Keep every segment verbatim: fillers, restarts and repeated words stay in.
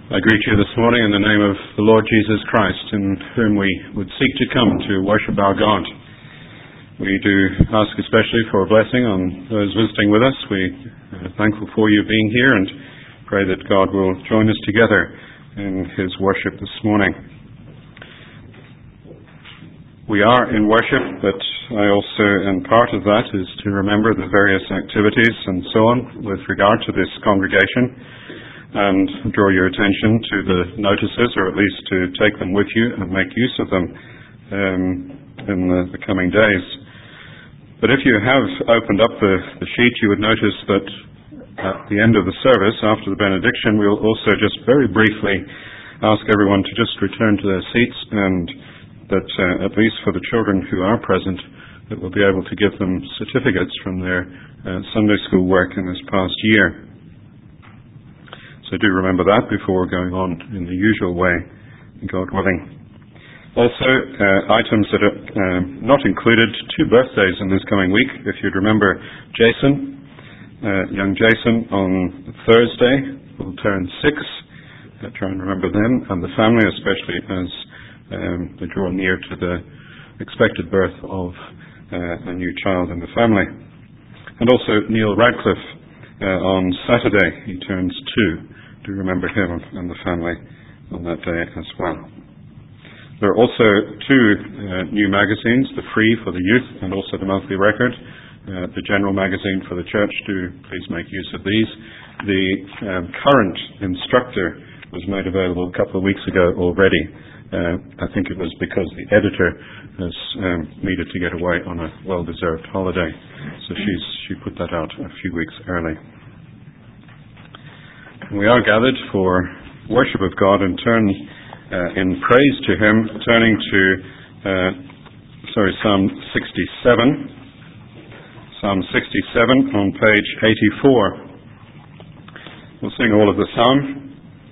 I greet you this morning in the name of the Lord Jesus Christ, in whom we would seek to come to worship our God. We do ask especially for a blessing on those visiting with us. We are thankful for you being here and pray that God will join us together in his worship this morning. We are in worship, but I also, and part of that is to remember the various activities and so on with regard to this congregation, and draw your attention to the notices, or at least to take them with you and make use of them um, in the, the coming days. But if you have opened up the, the sheet, you would notice that at the end of the service, after the benediction, we'll also just very briefly ask everyone to just return to their seats, and that uh, at least for the children who are present, that we'll be able to give them certificates from their uh, Sunday school work in this past year. So do remember that before going on in the usual way, God willing. Also, uh, items that are uh, not included, two birthdays in this coming week. If you'd remember Jason, uh, young Jason on Thursday will turn six. Uh, try and remember them and the family, especially as um, they draw near to the expected birth of uh, a new child in the family. And also Neil Radcliffe uh, on Saturday, he turns two. Do remember him and the family on that day as well. There are also two uh, new magazines, the Free for the youth and also the Monthly Record, uh, the General magazine for the church. Do please make use of these. The um, Current Instructor was made available a couple of weeks ago already. Uh, I think it was because the editor has um, needed to get away on a well-deserved holiday, so she's she put that out a few weeks early. We are gathered for worship of God and turn uh, in praise to him, turning to uh, sorry Psalm sixty-seven. Psalm sixty-seven on page eighty-four. We'll sing all of the psalm.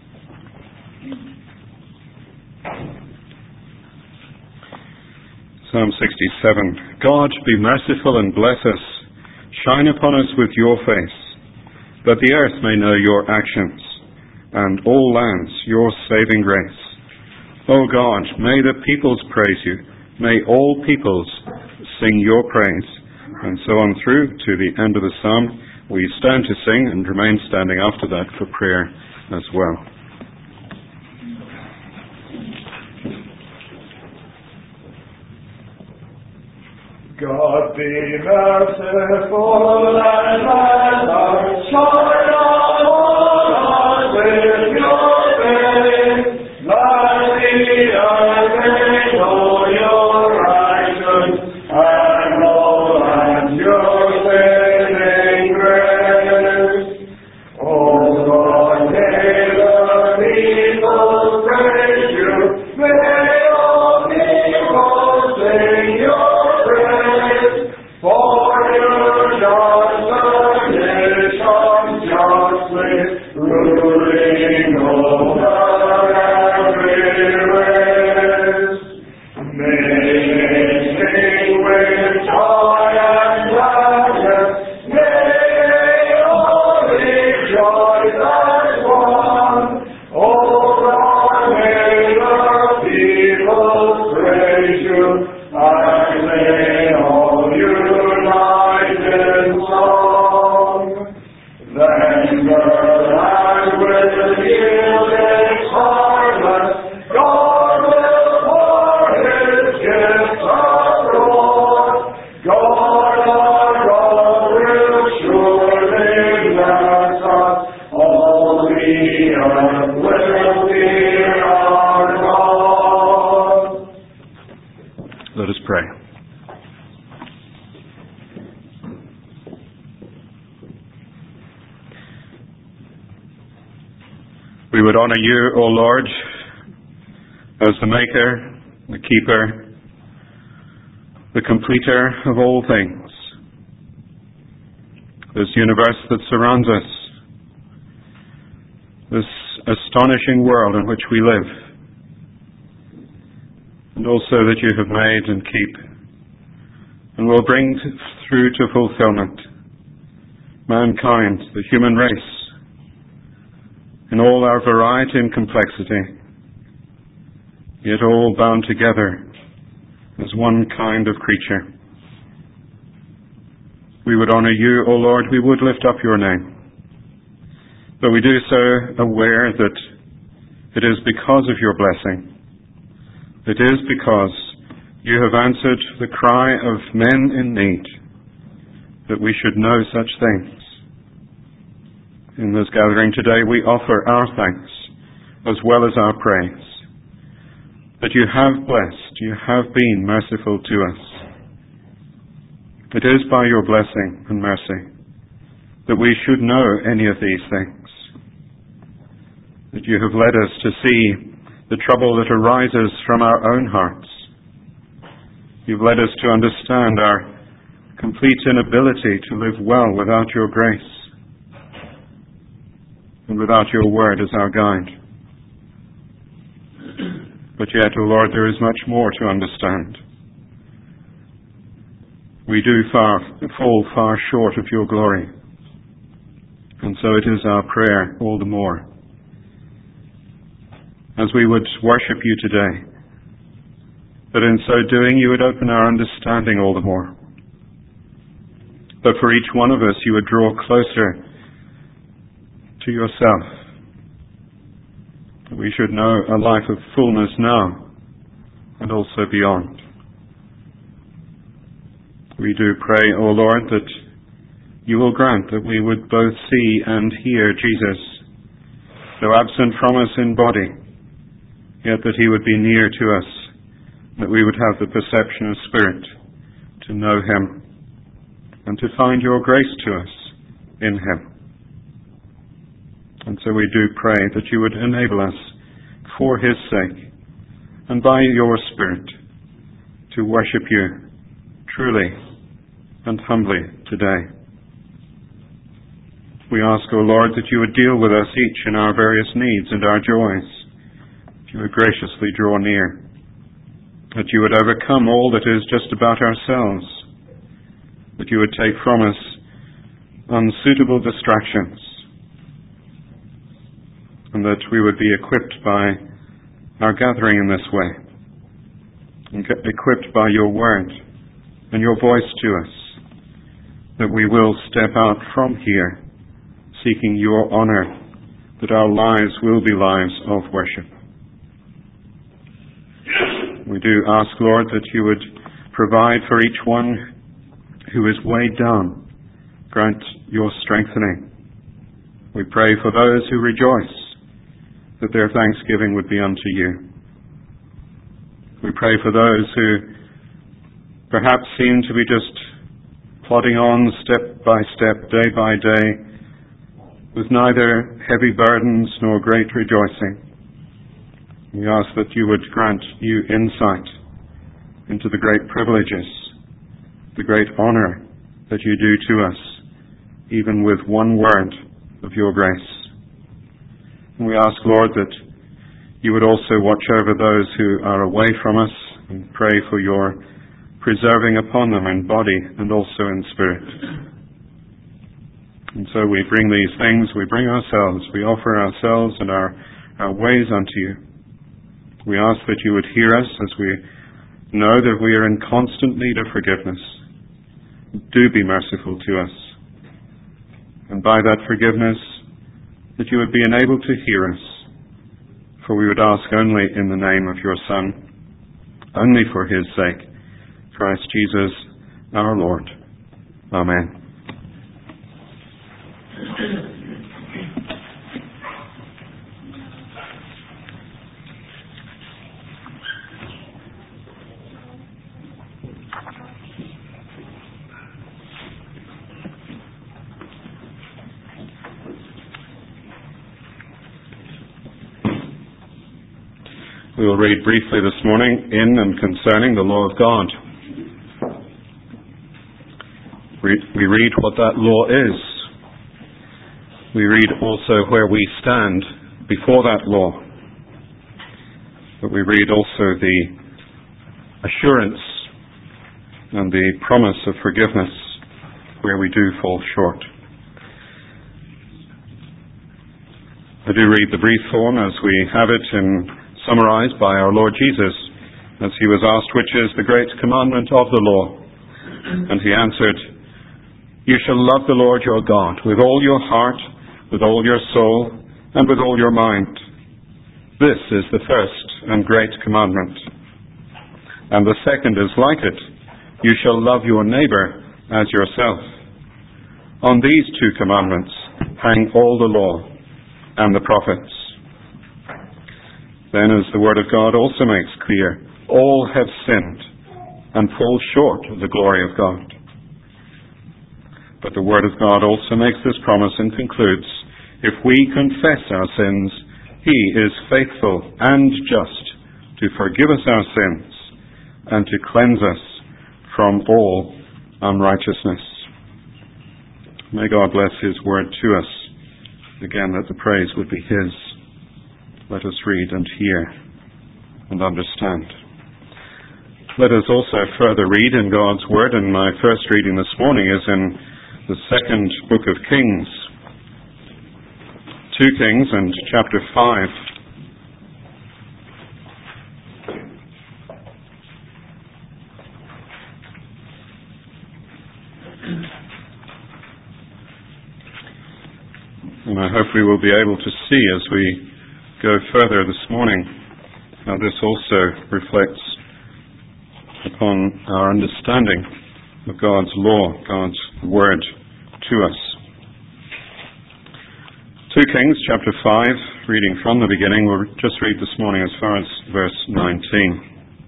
Psalm sixty-seven. God, be merciful and bless us. Shine upon us with your face, that the earth may know your actions, and all lands your saving grace. O God, may the peoples praise you, may all peoples sing your praise. And so on through to the end of the psalm. We stand to sing and remain standing after that for prayer as well. God be merciful and let us shine on with your face. Let the earth may know your righteousness and all and your saving grace. O Lord, may the people praise you. May all people sing your for your just nation justly ruling over every race. May they sing with joy and gladness. May they all rejoice as one. Oh Lord, may the people praise you as they all unite in song. Then the land will yield its harvest. God will pour his gifts abroad. God our God will surely bless us. All the earth will fear our God. Let us pray. We would honor you, O Lord, as the maker, the keeper, the completer of all things. This universe that surrounds us, this astonishing world in which we live, and also that you have made and keep, and will bring through to fulfillment mankind, the human race, in all our variety and complexity, yet all bound together as one kind of creature. We would honor you, O Lord, we would lift up your name. But we do so aware that it is because of your blessing. It is because you have answered the cry of men in need that we should know such things. In this gathering today, we offer our thanks as well as our praise that you have blessed, you have been merciful to us. It is by your blessing and mercy that we should know any of these things, that you have led us to see the trouble that arises from our own hearts. You've led us to understand our complete inability to live well without your grace and without your word as our guide. But yet, O Lord, there is much more to understand. We do far, fall far short of your glory. And so it is our prayer all the more, as we would worship you today, that in so doing you would open our understanding all the more. That for each one of us you would draw closer to yourself. That we should know a life of fullness now and also beyond. We do pray, O Lord, that you will grant that we would both see and hear Jesus, though absent from us in body, yet that he would be near to us, that we would have the perception of spirit to know him and to find your grace to us in him. And so we do pray that you would enable us for his sake and by your Spirit to worship you truly and humbly today. We ask, O Lord, that you would deal with us each in our various needs and our joys, that you would graciously draw near, that you would overcome all that is just about ourselves, that you would take from us unsuitable distractions, and that we would be equipped by our gathering in this way, and equipped by your word and your voice to us, that we will step out from here seeking your honor, that our lives will be lives of worship. We do ask, Lord, that you would provide for each one who is weighed down. Grant your strengthening. We pray for those who rejoice, that their thanksgiving would be unto you. We pray for those who perhaps seem to be just plodding on step by step, day by day, with neither heavy burdens nor great rejoicing. We ask that you would grant you insight into the great privileges, the great honor that you do to us, even with one word of your grace. And we ask, Lord, that you would also watch over those who are away from us and pray for your preserving upon them in body and also in spirit. And so we bring these things, we bring ourselves, we offer ourselves and our, our ways unto you. We ask that you would hear us as we know that we are in constant need of forgiveness. Do be merciful to us. And by that forgiveness, that you would be enabled to hear us. For we would ask only in the name of your Son, only for his sake, Christ Jesus our Lord. Amen. We will read briefly this morning in and concerning the law of God. We read what that law is. We read also where we stand before that law. But we read also the assurance and the promise of forgiveness where we do fall short. I do read the brief form as we have it in, summarized by our Lord Jesus, as he was asked, which is the great commandment of the law? And he answered, "You shall love the Lord your God with all your heart, with all your soul, and with all your mind. This is the first and great commandment. And the second is like it. You shall love your neighbor as yourself. On these two commandments hang all the law and the prophets." Then, as the Word of God also makes clear, all have sinned and fall short of the glory of God. But the Word of God also makes this promise and concludes, if we confess our sins, he is faithful and just to forgive us our sins and to cleanse us from all unrighteousness. May God bless his word to us. Again, that the praise would be his. Let us read and hear and understand. Let us also further read in God's word, and my first reading this morning is in the second book of Kings, two Kings and chapter five. And I hope we will be able to see as we go further this morning how this also reflects upon our understanding of God's law, God's word to us. two Kings chapter five, reading from the beginning, we'll just read this morning as far as verse nineteen.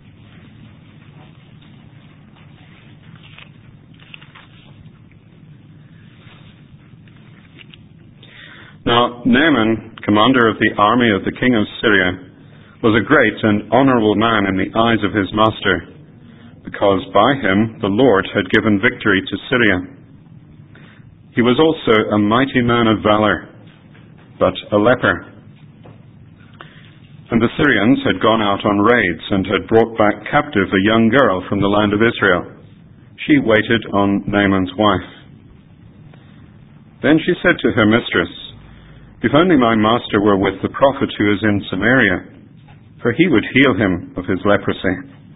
Now Naaman, commander of the army of the king of Syria, was a great and honourable man in the eyes of his master, because by him the Lord had given victory to Syria. He was also a mighty man of valour, but a leper. And the Syrians had gone out on raids and had brought back captive a young girl from the land of Israel. She waited on Naaman's wife. Then she said to her mistress, "If only my master were with the prophet who is in Samaria, for he would heal him of his leprosy."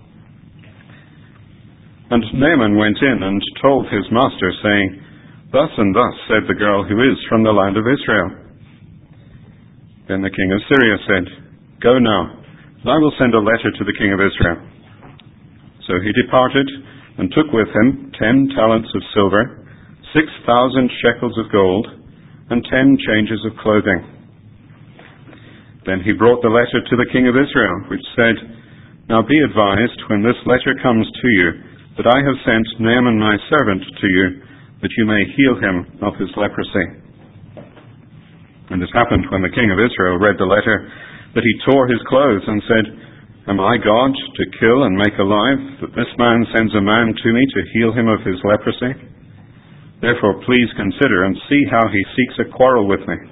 And Naaman went in and told his master, saying, "Thus and thus said the girl who is from the land of Israel." Then the king of Syria said, "Go now, and I will send a letter to the king of Israel." So he departed and took with him ten talents of silver, six thousand shekels of gold, and ten changes of clothing. Then he brought the letter to the king of Israel, which said, "Now be advised, when this letter comes to you, that I have sent Naaman my servant to you, that you may heal him of his leprosy." And it happened, when the king of Israel read the letter, that he tore his clothes and said, "Am I God to kill and make alive, that this man sends a man to me to heal him of his leprosy? Therefore please consider and see how he seeks a quarrel with me."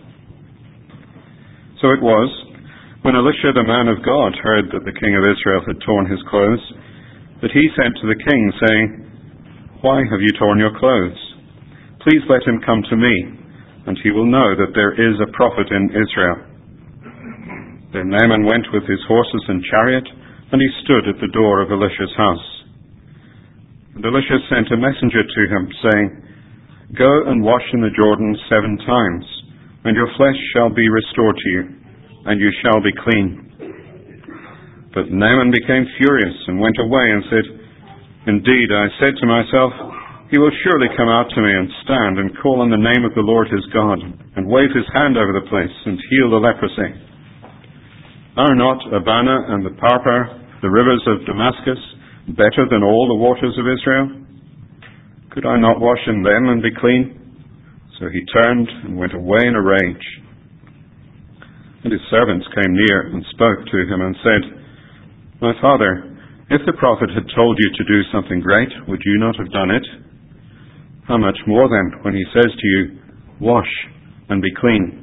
So it was, when Elisha the man of God heard that the king of Israel had torn his clothes, that he sent to the king, saying, "Why have you torn your clothes? Please let him come to me, and he will know that there is a prophet in Israel." Then Naaman went with his horses and chariot, and he stood at the door of Elisha's house. And Elisha sent a messenger to him, saying, "Go and wash in the Jordan seven times, and your flesh shall be restored to you, and you shall be clean." But Naaman became furious and went away and said, "Indeed, I said to myself, he will surely come out to me and stand and call on the name of the Lord his God, and wave his hand over the place and heal the leprosy. Are not Abana and the Parpar, the rivers of Damascus, better than all the waters of Israel? Could I not wash in them and be clean?" So he turned and went away in a rage. And his servants came near and spoke to him and said, "My father, if the prophet had told you to do something great, would you not have done it? How much more then, when he says to you, 'Wash and be clean'?"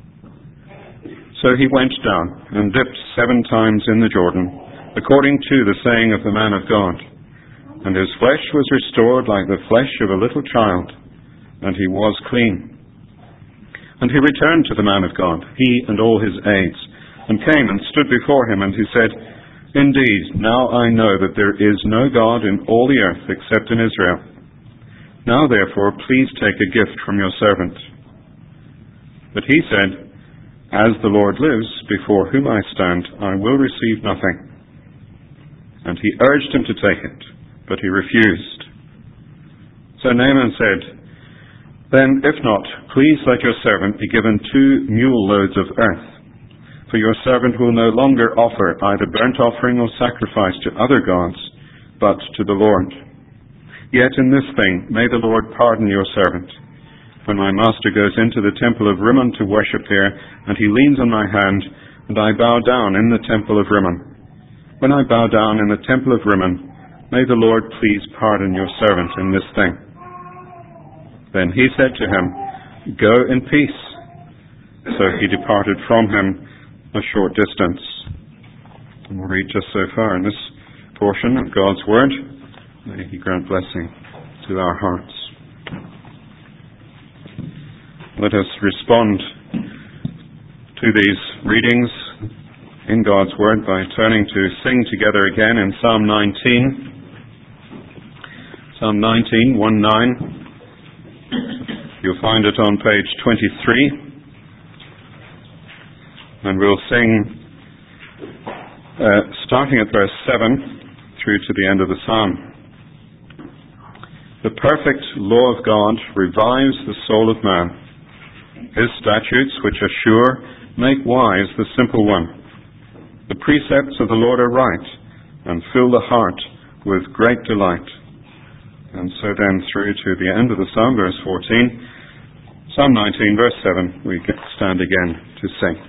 So he went down and dipped seven times in the Jordan, according to the saying of the man of God. And his flesh was restored like the flesh of a little child, and he was clean. And he returned to the man of God, he and all his aides, and came and stood before him, and he said, Indeed, now I know that there is no God in all the earth except in Israel. Now therefore, please take a gift from your servant. But he said, As the Lord lives, before whom I stand, I will receive nothing. And he urged him to take it, but he refused. So Naaman said, Then, if not, please let your servant be given two mule loads of earth, for your servant will no longer offer either burnt offering or sacrifice to other gods, but to the Lord. Yet in this thing may the Lord pardon your servant. When my master goes into the temple of Rimmon to worship here, and he leans on my hand, and I bow down in the temple of Rimmon. When I bow down in the temple of Rimmon, may the Lord please pardon your servant in this thing. Then he said to him, Go in peace. So he departed from him a short distance. And we'll read just so far in this portion of God's Word. May He grant blessing to our hearts. Let us respond to these readings in God's Word by turning to sing together again in Psalm nineteen. Psalm nineteen, one nine. You'll find it on page twenty-three. And we'll sing uh, starting at verse seven through to the end of the psalm. The perfect law of God revives the soul of man. His statutes, which are sure, make wise the simple one. The precepts of the Lord are right, and fill the heart with great delight. And so then through to the end of the psalm, verse fourteen, Psalm nineteen, verse seven, we stand again to sing.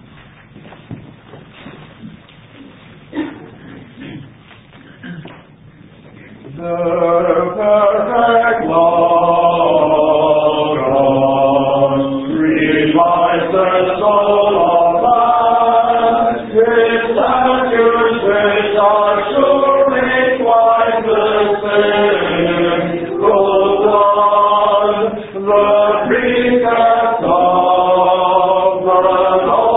The perfect law of God revives the soul of man. His statutes which are sure make wise the simple one. The precepts of the Lord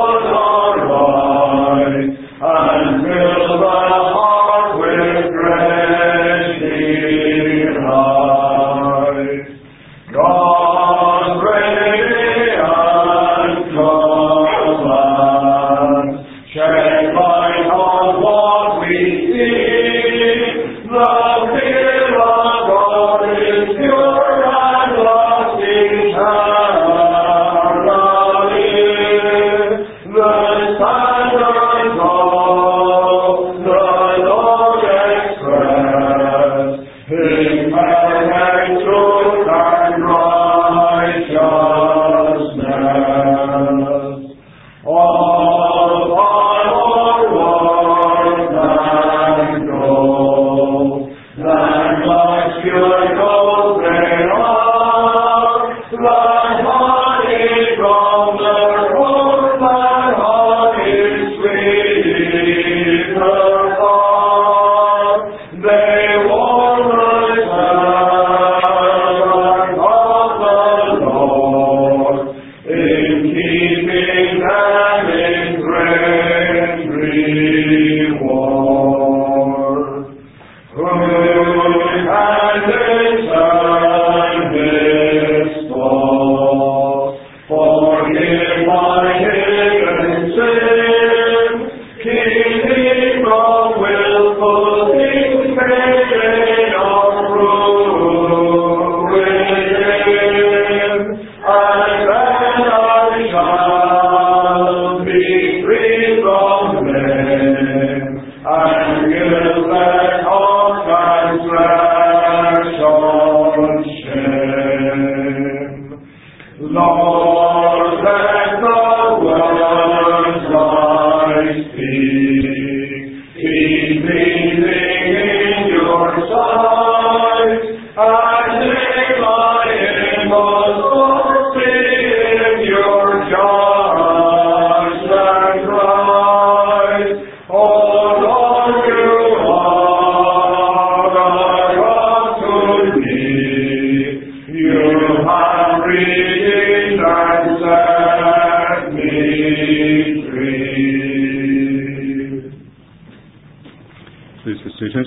seated.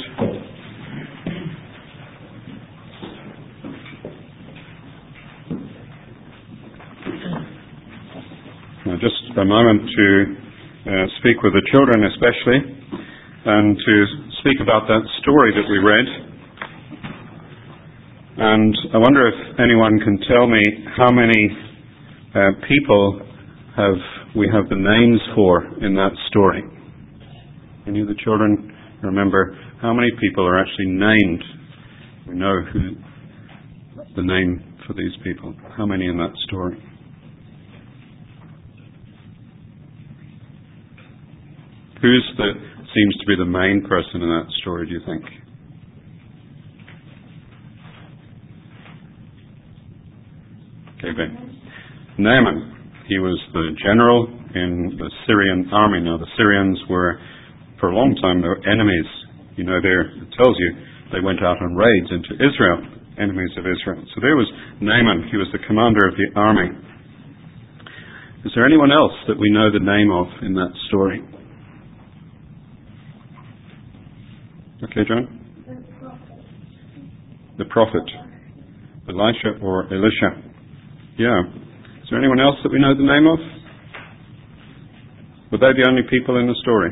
Now, just a moment to uh, speak with the children especially, and to speak about that story that we read. And I wonder if anyone can tell me how many uh, people have we have the names for in that story. Any of the children remember how many people are actually named? We know who the name for these people. How many in that story? Who's the seems to be the main person in that story, do you think? Okay, Ben. Naaman. He was the general in the Syrian army. Now, the Syrians were, for a long time, they were enemies. You know, there it tells you they went out on raids into Israel, enemies of Israel. So there was Naaman. He was the commander of the army. Is there anyone else that we know the name of in that story? Okay, John? The prophet. Elisha or Elisha. Yeah. Is there anyone else that we know the name of? Were they the only people in the story?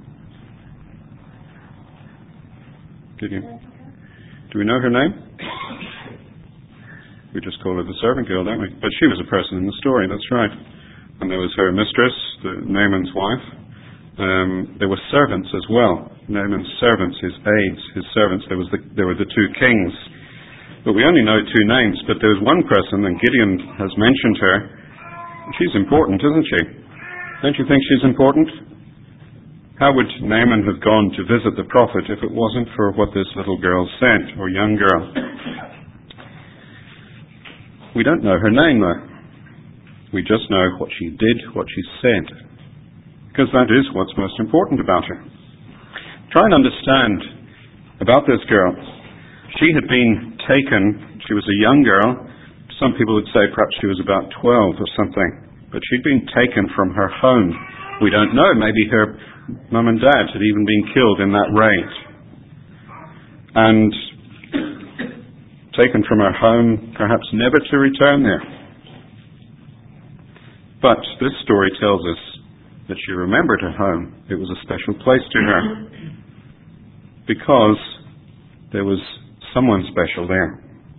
Did you? Do we know her name? We just call her the servant girl, don't we? But she was a person in the story, that's right. And there was her mistress, the Naaman's wife. Um, there were servants as well. Naaman's servants, his aides, his servants. There was the, there were the two kings. But we only know two names. But there was one person, and Gideon has mentioned her. She's important, isn't she? Don't you think she's important? How would Naaman have gone to visit the prophet if it wasn't for what this little girl said, or young girl? We don't know her name, though. We just know what she did, what she said. Because that is what's most important about her. Try and understand about this girl. She had been taken, she was a young girl. Some people would say perhaps she was about twelve or something. But she'd been taken from her home. We don't know. Maybe her mum and dad had even been killed in that raid. And taken from her home, perhaps never to return there. But this story tells us that she remembered her home. It was a special place to her. Because there was someone special there.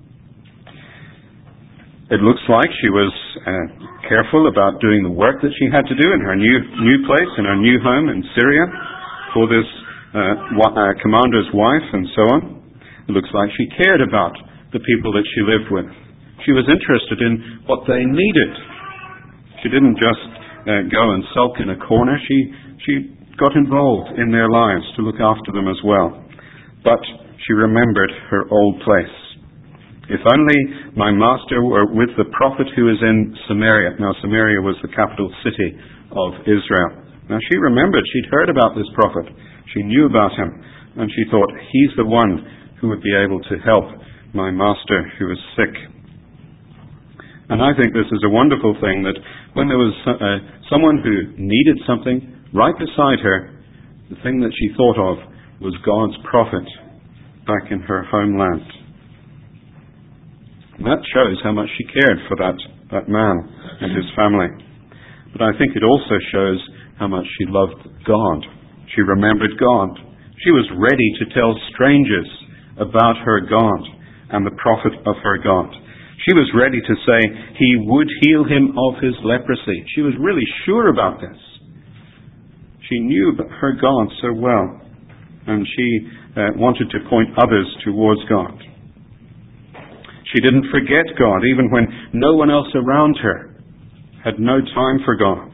It looks like she was uh, careful about doing the work that she had to do in her new new place, in her new home in Syria, for this uh, wa- uh, commander's wife and so on. It looks like she cared about the people that she lived with. She was interested in what they needed. She didn't just uh, go and sulk in a corner. She she got involved in their lives to look after them as well. But she remembered her old place. If only my master were with the prophet who is in Samaria. Now, Samaria was the capital city of Israel. Now, she remembered, she'd heard about this prophet. She knew about him. And she thought, he's the one who would be able to help my master who is sick. And I think this is a wonderful thing, that when there was uh, someone who needed something, right beside her, the thing that she thought of was God's prophet back in her homeland. And that shows how much she cared for that, that man and his family. But I think it also shows how much she loved God. She remembered God. She was ready to tell strangers about her God and the prophet of her God. She was ready to say he would heal him of his leprosy. She was really sure about this. She knew her God so well, and she uh, wanted to point others towards God. She didn't forget God, even when no one else around her had no time for God.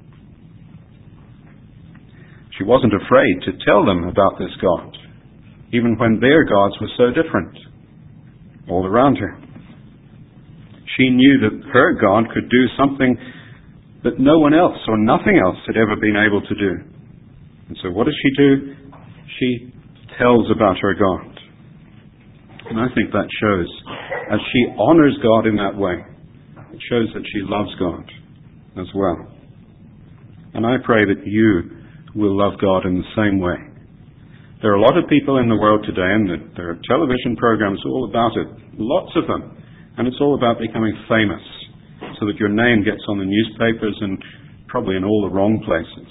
She wasn't afraid to tell them about this God, even when their gods were so different all around her. She knew that her God could do something that no one else or nothing else had ever been able to do. And so what does she do? She tells about her God. And I think that shows, as she honors God in that way, it shows that she loves God as well. And I pray that you will love God in the same way. There are a lot of people in the world today, and there are television programs all about it, lots of them, and it's all about becoming famous, so that your name gets on the newspapers and probably in all the wrong places.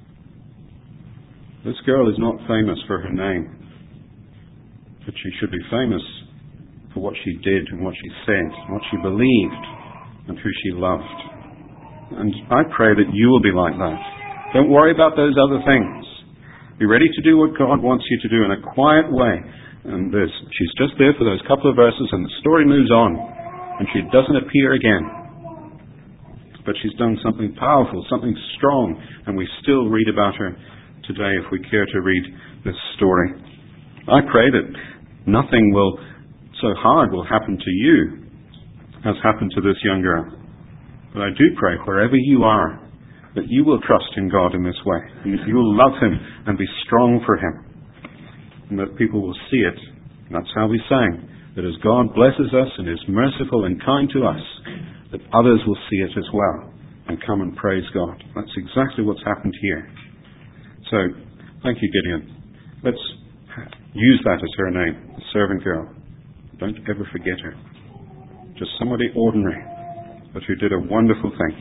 This girl is not famous for her name, but she should be famous for what she did and what she said, and what she believed, and who she loved. And I pray that you will be like that. Don't worry about those other things. Be ready to do what God wants you to do in a quiet way. And there's, she's just there for those couple of verses, and the story moves on, and she doesn't appear again. But she's done something powerful, something strong, and we still read about her today if we care to read this story. I pray that nothing will so hard will happen to you as happened to this young girl. But I do pray, wherever you are, that you will trust in God in this way, and that you will love Him and be strong for Him, and that people will see it. And that's how we sang, that as God blesses us and is merciful and kind to us, that others will see it as well and come and praise God. That's exactly what's happened here. So, thank you, Gideon. Let's use that as her name, the servant girl. Don't ever forget her. Just somebody ordinary, but who did a wonderful thing.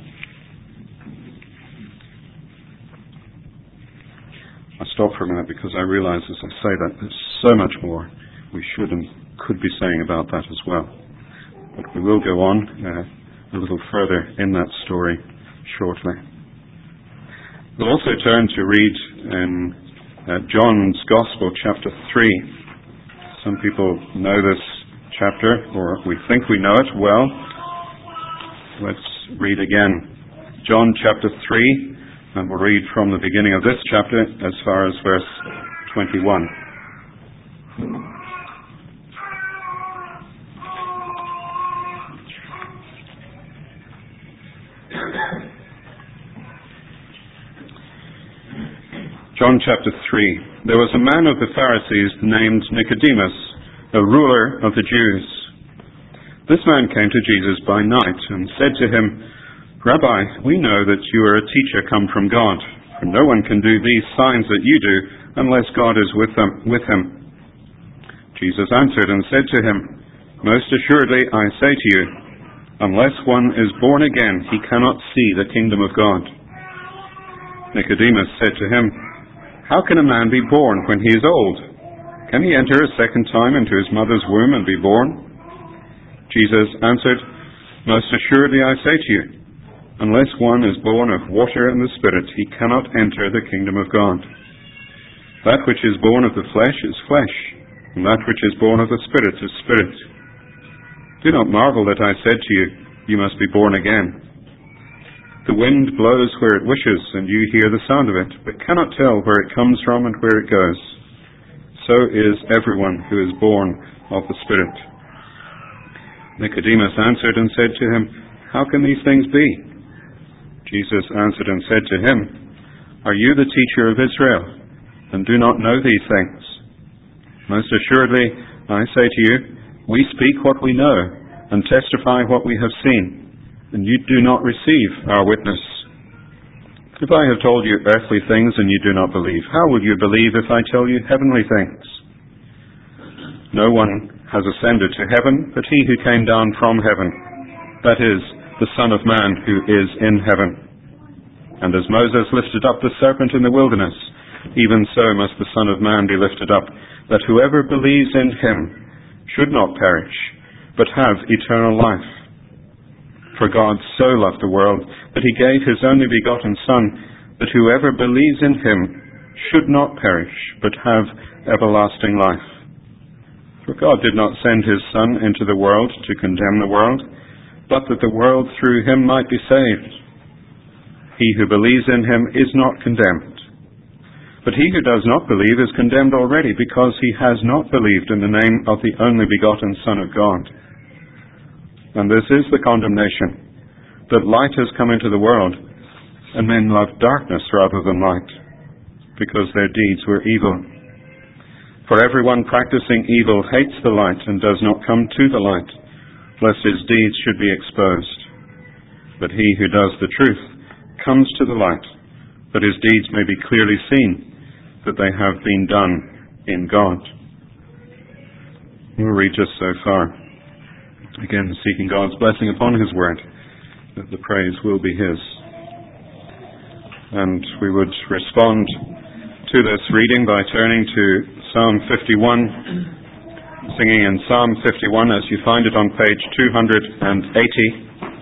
I stop for a minute because I realize as I say that there's so much more we should and could be saying about that as well. But we will go on uh, a little further in that story shortly. We'll also turn to read in uh, John's Gospel, chapter three. Some people know this chapter, or we think we know it well. Let's read again. John chapter three. And we'll read from the beginning of this chapter as far as verse twenty-one. John chapter three. There was a man of the Pharisees named Nicodemus, a ruler of the Jews. This man came to Jesus by night and said to him, Rabbi, we know that you are a teacher come from God, for no one can do these signs that you do unless God is with them, with him. Jesus answered and said to him, Most assuredly I say to you, unless one is born again, he cannot see the kingdom of God. Nicodemus said to him, How can a man be born when he is old? Can he enter a second time into his mother's womb and be born? Jesus answered, Most assuredly I say to you, unless one is born of water and the Spirit, he cannot enter the kingdom of God. That which is born of the flesh is flesh, and that which is born of the Spirit is spirit. Do not marvel that I said to you, you must be born again. The wind blows where it wishes, and you hear the sound of it, but cannot tell where it comes from and where it goes. So is everyone who is born of the Spirit. Nicodemus answered and said to him, How can these things be? Jesus answered and said to him, Are you the teacher of Israel, and do not know these things? Most assuredly, I say to you, we speak what we know, and testify what we have seen, and you do not receive our witness. If I have told you earthly things and you do not believe, how will you believe if I tell you heavenly things? No one has ascended to heaven but he who came down from heaven, that is, the Son of Man who is in heaven. And as Moses lifted up the serpent in the wilderness, even so must the Son of Man be lifted up, that whoever believes in him should not perish, but have eternal life. For God so loved the world that he gave his only begotten Son, that whoever believes in him should not perish, but have everlasting life. For God did not send his Son into the world to condemn the world, but that the world through him might be saved. He who believes in him is not condemned. But he who does not believe is condemned already, because he has not believed in the name of the only begotten Son of God. And this is the condemnation, that light has come into the world, and men love darkness rather than light, because their deeds were evil. For everyone practicing evil hates the light and does not come to the light, lest his deeds should be exposed. But he who does the truth comes to the light, that his deeds may be clearly seen, that they have been done in God. We'll read just so far. Again, seeking God's blessing upon His word, that the praise will be His. And we would respond to this reading by turning to Psalm fifty-one, singing in Psalm fifty-one as you find it on page two hundred eighty.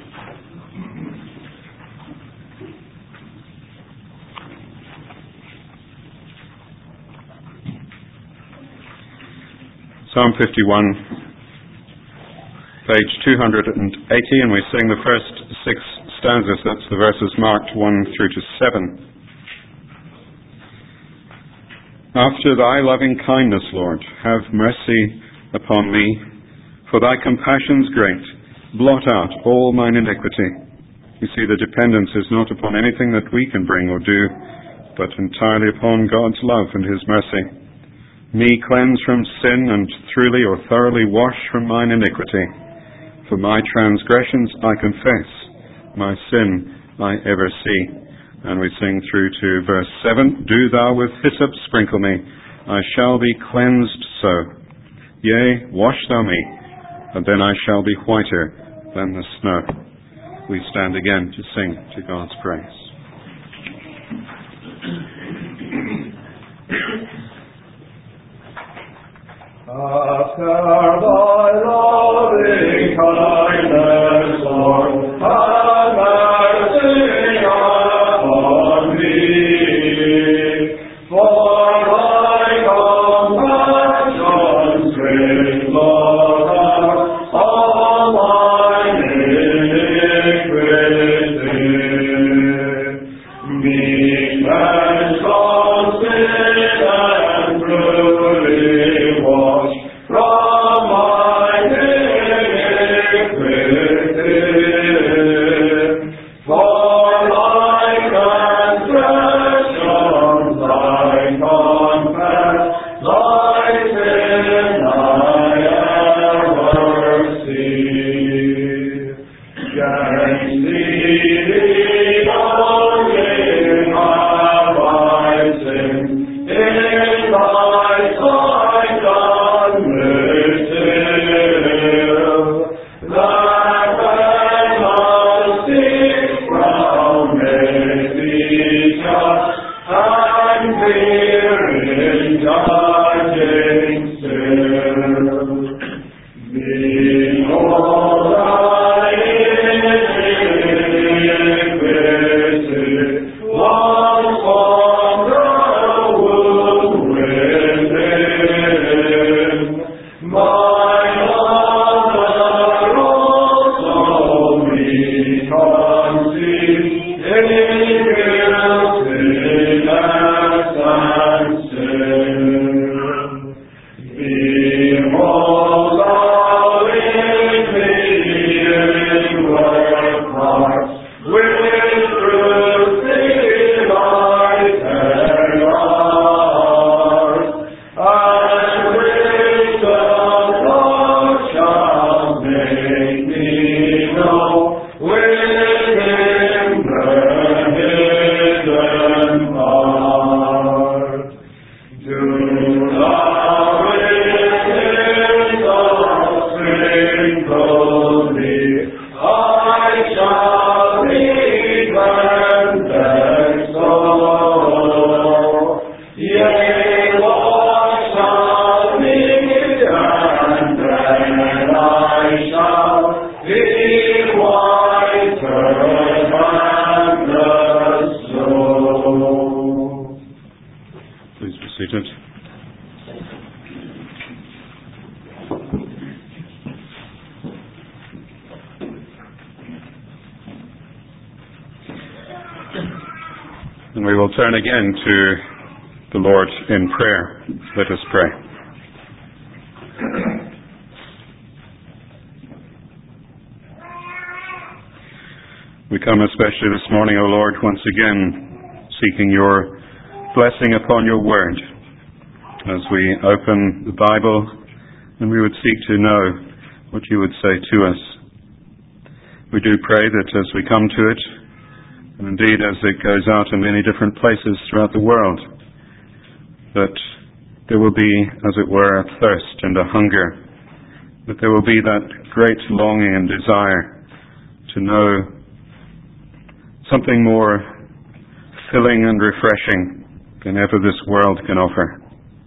Psalm fifty-one, page two hundred eighty, and we sing the first six stanzas. That's the verses marked one through to seven. After thy loving kindness, Lord, have mercy upon me, for thy compassion's great. Blot out all mine iniquity. You see, the dependence is not upon anything that we can bring or do, but entirely upon God's love and His mercy. Me cleanse from sin, and truly or thoroughly wash from mine iniquity. For my transgressions I confess, my sin I ever see. And we sing through to verse seven. Do thou with hyssop sprinkle me, I shall be cleansed so. Yea, wash thou me, and then I shall be whiter than the snow. We stand again to sing to God's praise. After thy loving kindness, Lord, have mercy upon me. For thy compassion's great, Lord, are all mine iniquity. Meekness from sin and truly wash from mine iniquity. For thy transgressions I confess, thy sin I ever see. Against thee only have I sinned, in thy sight done mischief, that when I seek from thee just and fear in judging sin. Behold, thy iniquity was from the womb within. My mother also me conceived in guiltiness and sin. Behold, thou in me inward parts, which through sin I tear apart, and wisdom thou shalt make me know within the hidden part. Do thou with hyssop sprinkle me, I shall be cleansed so. Yea, wash thou me, and then I shall be whiter than the snow. Please be seated. And we will turn again to the Lord in prayer. Let us pray. We come especially this morning, O Lord, once again seeking your blessing upon your word as we open the Bible, and we would seek to know what you would say to us. We do pray that as we come to it, and indeed as it goes out in many different places throughout the world, that there will be, as it were, a thirst and a hunger, that there will be that great longing and desire to know something more filling and refreshing than ever this world can offer.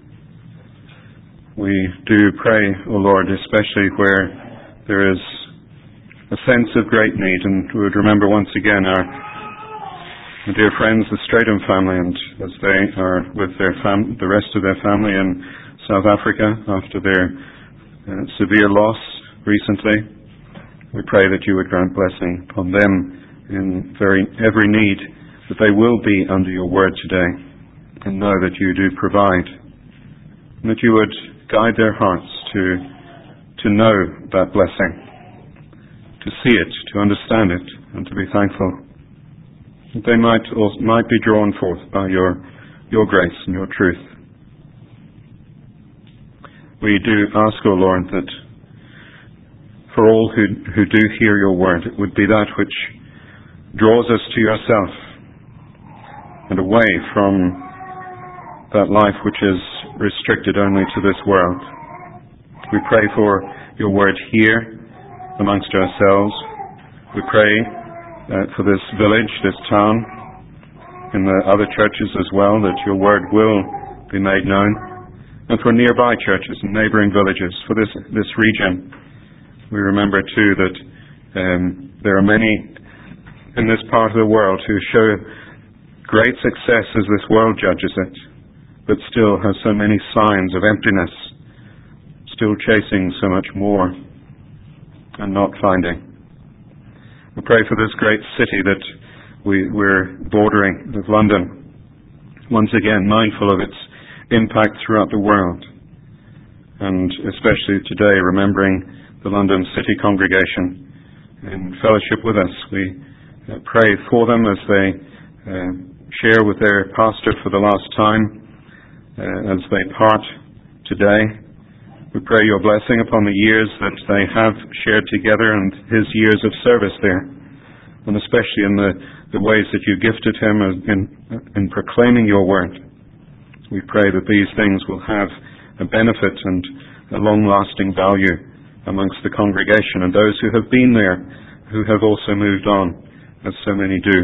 We do pray, O Lord, especially where there is a sense of great need, and we would remember once again our My dear friends, the Stratham family, and as they are with their fam- the rest of their family in South Africa after their uh, severe loss recently, we pray that you would grant blessing upon them in very every need, that they will be under your word today, and know that you do provide, and that you would guide their hearts to to know that blessing, to see it, to understand it, and to be thankful. That they might also, might be drawn forth by your your grace and your truth. We do ask, O Lord, that for all who who do hear your word, it would be that which draws us to yourself and away from that life which is restricted only to this world. We pray for your word here amongst ourselves. We pray Uh, for this village, this town, in the other churches as well, that your word will be made known, and for nearby churches and neighbouring villages, for this this region. We remember too that um, there are many in this part of the world who show great success as this world judges it, but still have so many signs of emptiness, still chasing so much more and not finding. We pray for this great city that we, we're bordering with London, once again mindful of its impact throughout the world, and especially today remembering the London City congregation in fellowship with us. We uh, pray for them as they uh, share with their pastor for the last time uh, as they part today. We pray your blessing upon the years that they have shared together and his years of service there, and especially in the, the ways that you gifted him in, in proclaiming your word. We pray that these things will have a benefit and a long-lasting value amongst the congregation and those who have been there, who have also moved on, as so many do.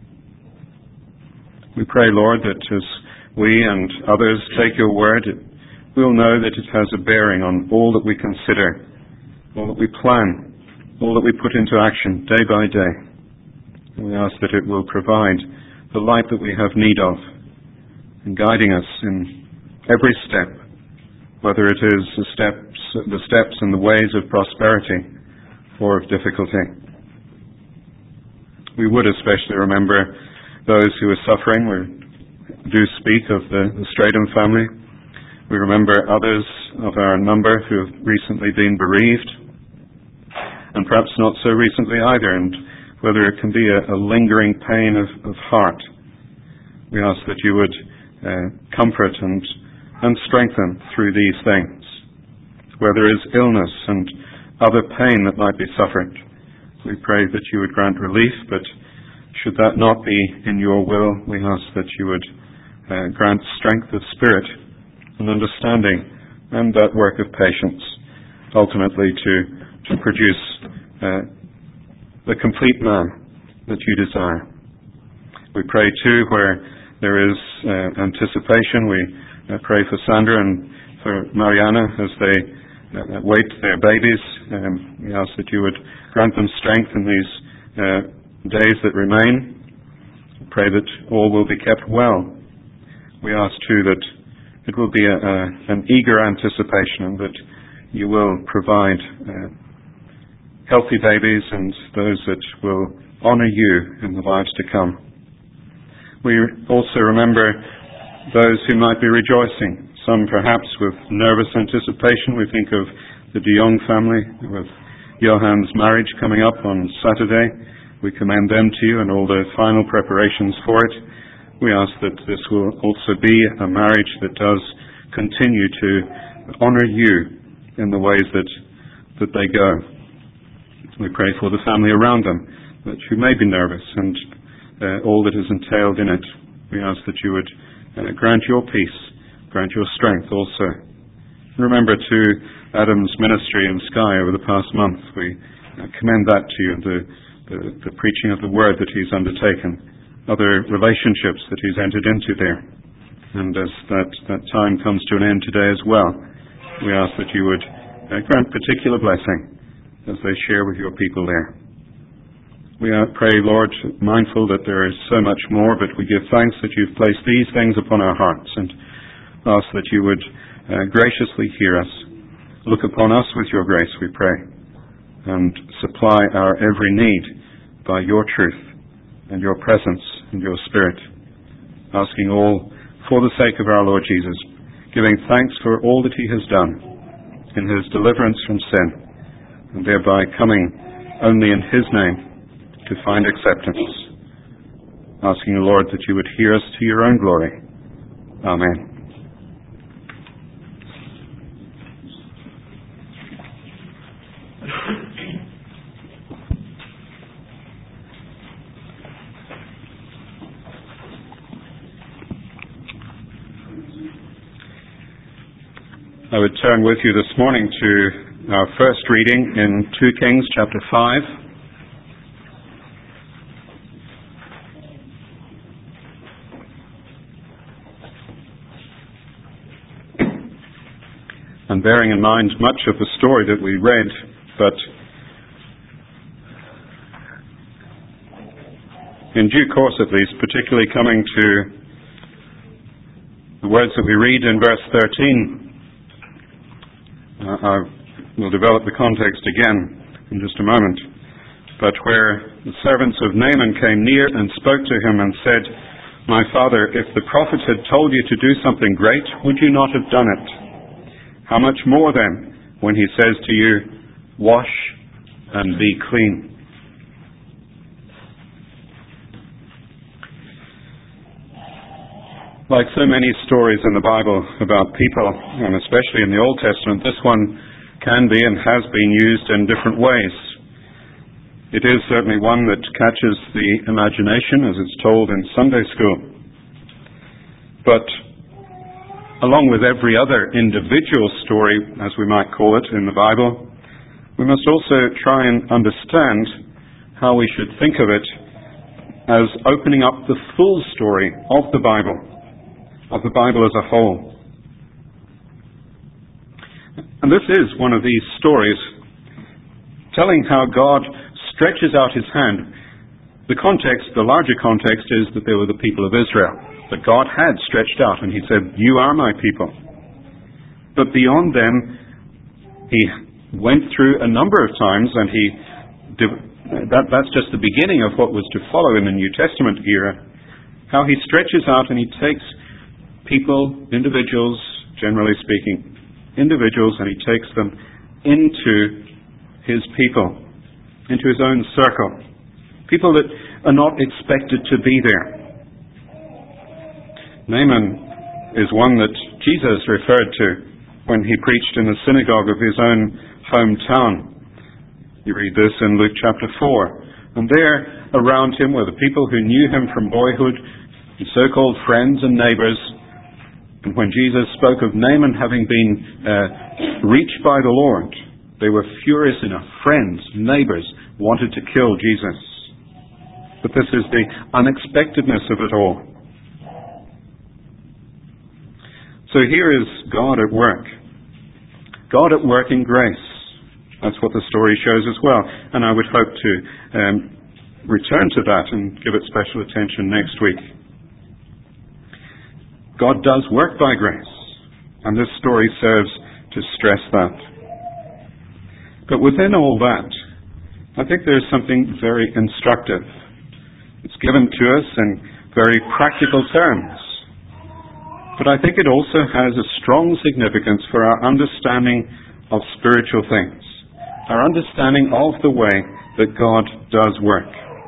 We pray, Lord, that as we and others take your word, we'll know that it has a bearing on all that we consider, all that we plan, all that we put into action day by day. And we ask that it will provide the light that we have need of in guiding us in every step, whether it is the steps, the steps and the ways of prosperity or of difficulty. We would especially remember those who are suffering. We do speak of the, the Stratham family. We remember others of our number who have recently been bereaved, and perhaps not so recently either, and whether it can be a, a lingering pain of, of heart. We ask that you would uh, comfort and, and strengthen through these things. Where there is illness and other pain that might be suffered, we pray that you would grant relief, but should that not be in your will, we ask that you would uh, grant strength of spirit and understanding, and that work of patience, ultimately to, to produce uh, the complete man that you desire. We pray too where there is uh, anticipation. We uh, pray for Sandra and for Mariana as they uh, wait their babies. Um, we ask that you would grant them strength in these uh, days that remain. We pray that all will be kept well. We ask too that it will be a, a, an eager anticipation, and that you will provide uh, healthy babies and those that will honour you in the lives to come. We also remember those who might be rejoicing, some perhaps with nervous anticipation. We think of the De Jong family with Johan's marriage coming up on Saturday. We commend them to you and all the final preparations for it. We ask that this will also be a marriage that does continue to honour you in the ways that that they go. We pray for the family around them, that who may be nervous, and uh, all that is entailed in it. We ask that you would uh, grant your peace grant your strength also. Remember too Adam's ministry in Skye over the past month. We commend that to you, the, the, the preaching of the word that he's undertaken, other relationships that he's entered into there. And as that, that time comes to an end today as well, we ask that you would uh, grant particular blessing as they share with your people there. We pray, Lord, mindful that there is so much more, but we give thanks that you've placed these things upon our hearts, and ask that you would uh, graciously hear us. Look upon us with your grace, we pray, and supply our every need by your truth and your presence and your Spirit, asking all for the sake of our Lord Jesus, giving thanks for all that he has done in his deliverance from sin, and thereby coming only in his name to find acceptance. Asking the Lord that you would hear us to your own glory. Amen. I would turn with you this morning to our first reading in Second Kings chapter five. And bearing in mind much of the story that we read, but in due course at least, particularly coming to the words that we read in verse thirteen, uh, I will develop the context again in just a moment, but where the servants of Naaman came near and spoke to him and said, "My father, if the prophet had told you to do something great, would you not have done it? How much more then when he says to you, 'Wash and be clean'?" Like so many stories in the Bible about people, and especially in the Old Testament, this one can be and has been used in different ways. It is certainly one that catches the imagination as it's told in Sunday school. But along with every other individual story, as we might call it in the Bible, we must also try and understand how we should think of it as opening up the full story of the Bible, of the Bible as a whole. And this is one of these stories telling how God stretches out his hand. The context, the larger context, is that they were the people of Israel, that God had stretched out and he said, "You are my people." But beyond them, he went through a number of times, and he that, that's just the beginning of what was to follow in the New Testament era, how he stretches out and he takes people, individuals, generally speaking, individuals, and he takes them into his people, into his own circle. People that are not expected to be there. Naaman is one that Jesus referred to when he preached in the synagogue of his own hometown. You read this in Luke chapter four. And there around him were the people who knew him from boyhood, his so-called friends and neighbors. And when Jesus spoke of Naaman having been uh, reached by the Lord, they were furious enough. Friends, neighbors, wanted to kill Jesus. But this is the unexpectedness of it all. So here is God at work. God at work in grace. That's what the story shows as well. And I would hope to um, return to that and give it special attention next week. God does work by grace. And this story serves to stress that. But within all that, I think there's something very instructive. It's given to us in very practical terms. But I think it also has a strong significance for our understanding of spiritual things, our understanding of the way that God does work.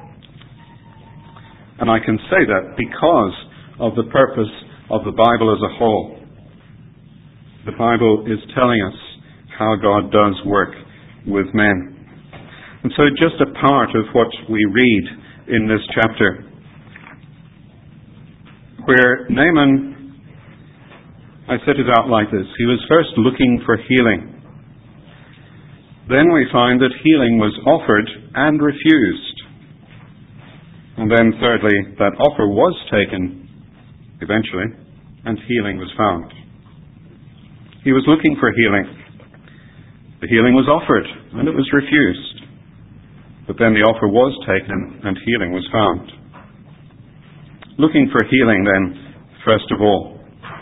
And I can say that because of the purpose of the Bible as a whole. The Bible is telling us how God does work with men. And so just a part of what we read in this chapter, where Naaman I set it out like this. He was first looking for healing. Then we find that healing was offered and refused. And then thirdly, that offer was taken eventually, and healing was found. He was looking for healing. The healing was offered, and it was refused. But then the offer was taken, and healing was found. Looking for healing then, first of all.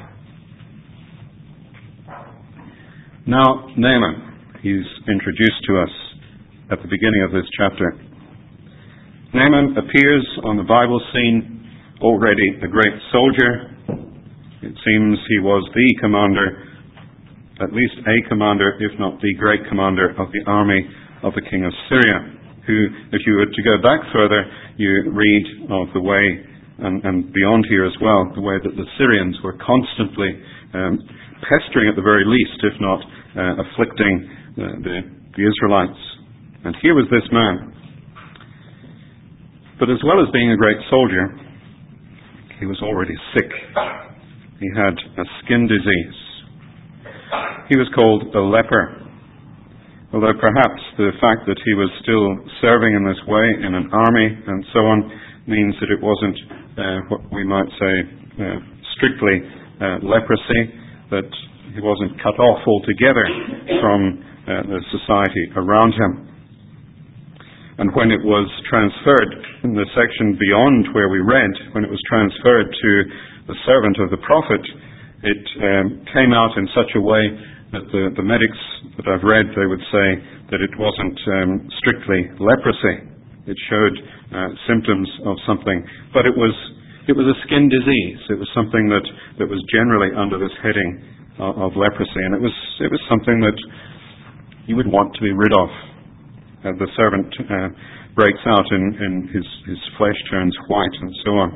Now, Naaman, he's introduced to us at the beginning of this chapter. Naaman appears on the Bible scene already a great soldier. It seems he was the commander, at least a commander, if not the great commander of the army of the king of Syria, who, if you were to go back further, you read of the way, and, and beyond here as well, the way that the Syrians were constantly um, pestering at the very least, if not uh, afflicting uh, the, the Israelites. And here was this man. But as well as being a great soldier, he was already sick. He had a skin disease. He was called a leper. Although perhaps the fact that he was still serving in this way in an army and so on means that it wasn't uh, what we might say uh, strictly uh, leprosy, that he wasn't cut off altogether from uh, the society around him. And when it was transferred, in the section beyond where we read, when it was transferred to the servant of the prophet, it um, came out in such a way that the, the medics that I've read, they would say that it wasn't um, strictly leprosy. It showed uh, symptoms of something, but it was it was a skin disease. It was something that, that was generally under this heading of, of leprosy, and it was it was something that you would want to be rid of. Uh, the servant uh, breaks out and, and his, his flesh turns white and so on.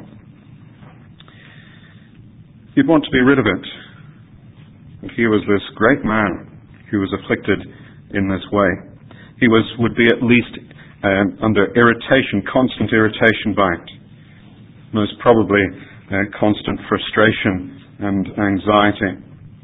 You'd want to be rid of it. And here was this great man who was afflicted in this way. He was would be at least um, under irritation, constant irritation by it. Most probably uh, constant frustration and anxiety.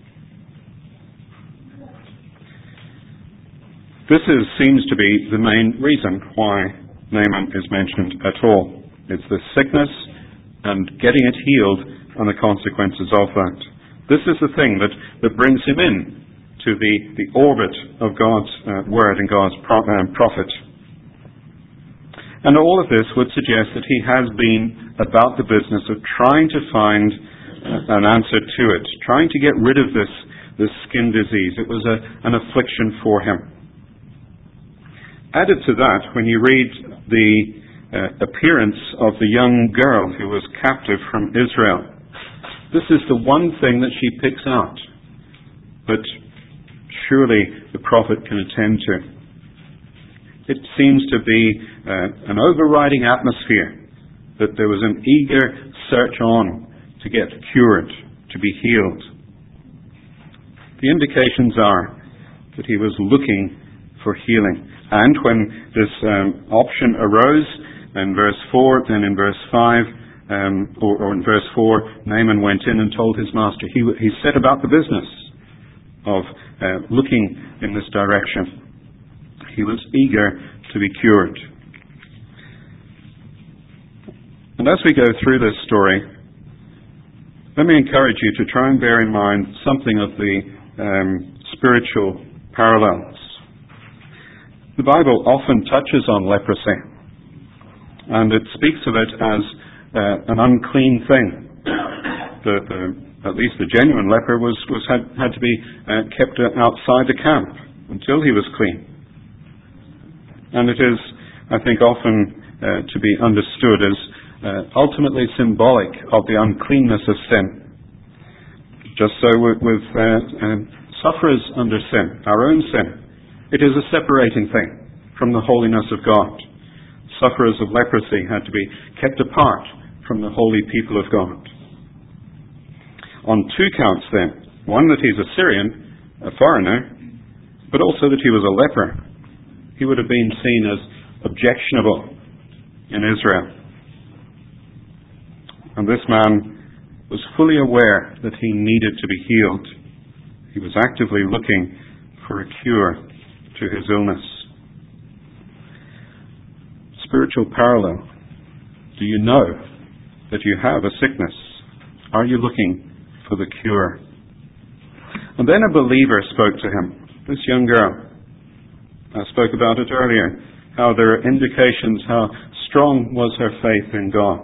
This is, seems to be the main reason why Naaman is mentioned at all. It's the sickness and getting it healed and the consequences of that. This is the thing that, that brings him in to the, the orbit of God's uh, word and God's pro- um, prophet. And all of this would suggest that he has been about the business of trying to find uh, an answer to it, trying to get rid of this, this skin disease. It was a, an affliction for him. Added to that, when you read the uh, appearance of the young girl who was captive from Israel, this is the one thing that she picks out. But surely the prophet can attend to. It seems to be uh, an overriding atmosphere that there was an eager search on to get cured, to be healed. The indications are that he was looking for healing. And when this um, option arose in verse four, then in verse five, um, or, or in verse four, Naaman went in and told his master. He, he set about the business of uh, looking in this direction. He was eager to be cured. And as we go through this story, let me encourage you to try and bear in mind something of the um, spiritual parallels. The Bible often touches on leprosy, and it speaks of it as uh, an unclean thing. The, the, at least the genuine leper was, was had, had to be uh, kept outside the camp until he was clean. And it is, I think, often uh, to be understood as uh, ultimately symbolic of the uncleanness of sin. Just so with, with uh, uh, sufferers under sin, our own sin. It is a separating thing from the holiness of God. Sufferers of leprosy had to be kept apart from the holy people of God. On two counts then, one that he's a Syrian, a foreigner, but also that he was a leper. He would have been seen as objectionable in Israel. And this man was fully aware that he needed to be healed. He was actively looking for a cure to his illness. Spiritual parallel. Do you know that you have a sickness? Are you looking for the cure? And then a believer spoke to him, this young girl. I spoke about it earlier, how there are indications how strong was her faith in God.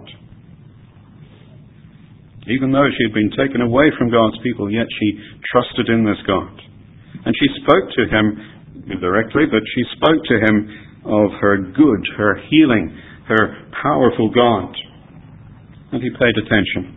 Even though she had been taken away from God's people, yet she trusted in this God. And she spoke to him indirectly, but she spoke to him of her good, her healing, her powerful God. And he paid attention.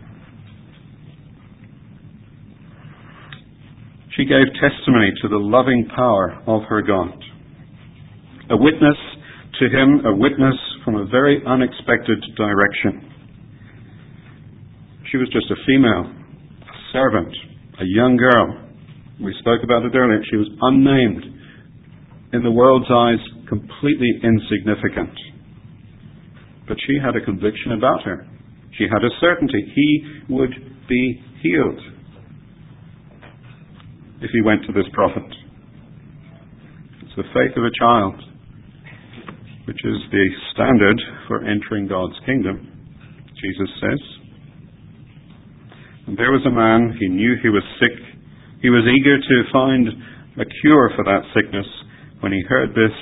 She gave testimony to the loving power of her God. A witness to him, a witness from a very unexpected direction. She was just a female, a servant, a young girl. We spoke about it earlier. She was unnamed. In the world's eyes, completely insignificant. But she had a conviction about her. She had a certainty. He would be healed if he went to this prophet. It's the faith of a child, which is the standard for entering God's kingdom, Jesus says. And there was a man, he knew he was sick. He was eager to find a cure for that sickness. When he heard this,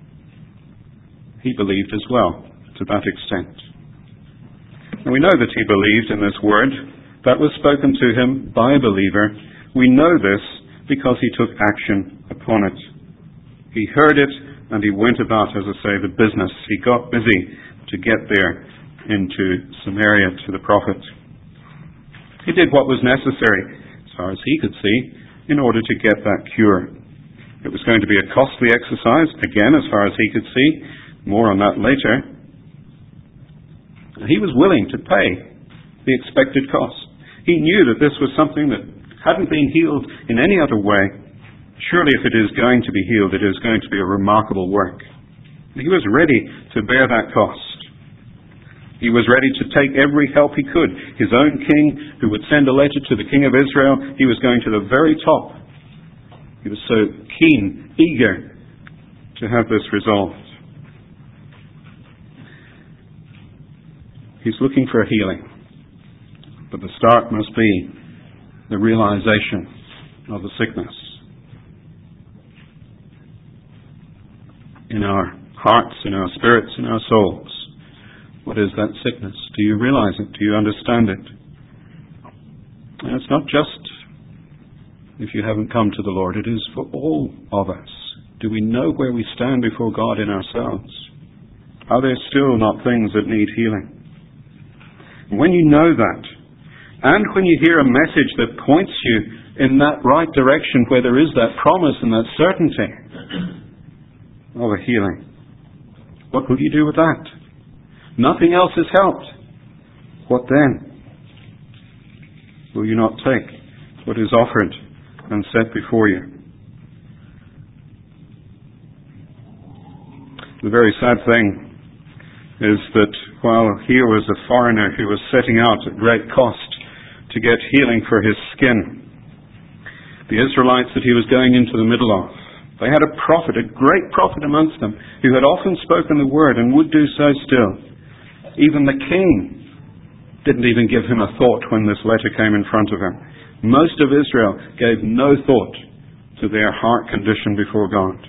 he believed as well, to that extent. And we know that he believed in this word that was spoken to him by a believer. We know this because he took action upon it. He heard it and he went about, as I say, the business. He got busy to get there into Samaria to the prophet. He did what was necessary, as far as he could see, in order to get that cure. It was going to be a costly exercise, again, as far as he could see. More on that later. He was willing to pay the expected cost. He knew that this was something that hadn't been healed in any other way. Surely if it is going to be healed, it is going to be a remarkable work. He was ready to bear that cost. He was ready to take every help he could. His own king, who would send a letter to the king of Israel, he was going to the very top. He was so keen, eager to have this resolved. He's looking for a healing. But the start must be the realization of the sickness. In our hearts, in our spirits, in our souls. What is that sickness? Do you realize it? Do you understand it? And it's not just if you haven't come to the Lord. It is for all of us. Do we know where we stand before God in ourselves? Are there still not things that need healing? And when you know that, and when you hear a message that points you in that right direction where there is that promise and that certainty of a healing, what will you do with that? Nothing else has helped. What then? Will you not take what is offered and set before you? The very sad thing is that while here was a foreigner who was setting out at great cost to get healing for his skin, the Israelites that he was going into the middle of, they had a prophet, a great prophet amongst them, who had often spoken the word and would do so still. Even the king didn't even give him a thought when this letter came in front of him. Most of Israel gave no thought to their heart condition before God.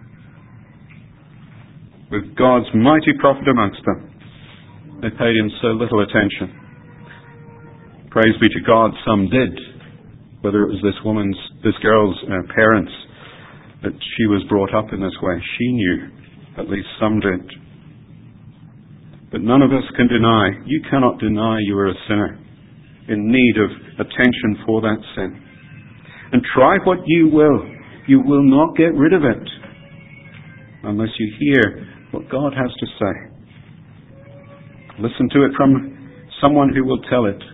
With God's mighty prophet amongst them, they paid him so little attention. Praise be to God, some did. Whether it was this woman's, this girl's uh, parents, that she was brought up in this way. She knew. At least some did. But none of us can deny. You cannot deny you are a sinner in need of attention for that sin. And try what you will, you will not get rid of it unless you hear what God has to say. Listen to it from someone who will tell it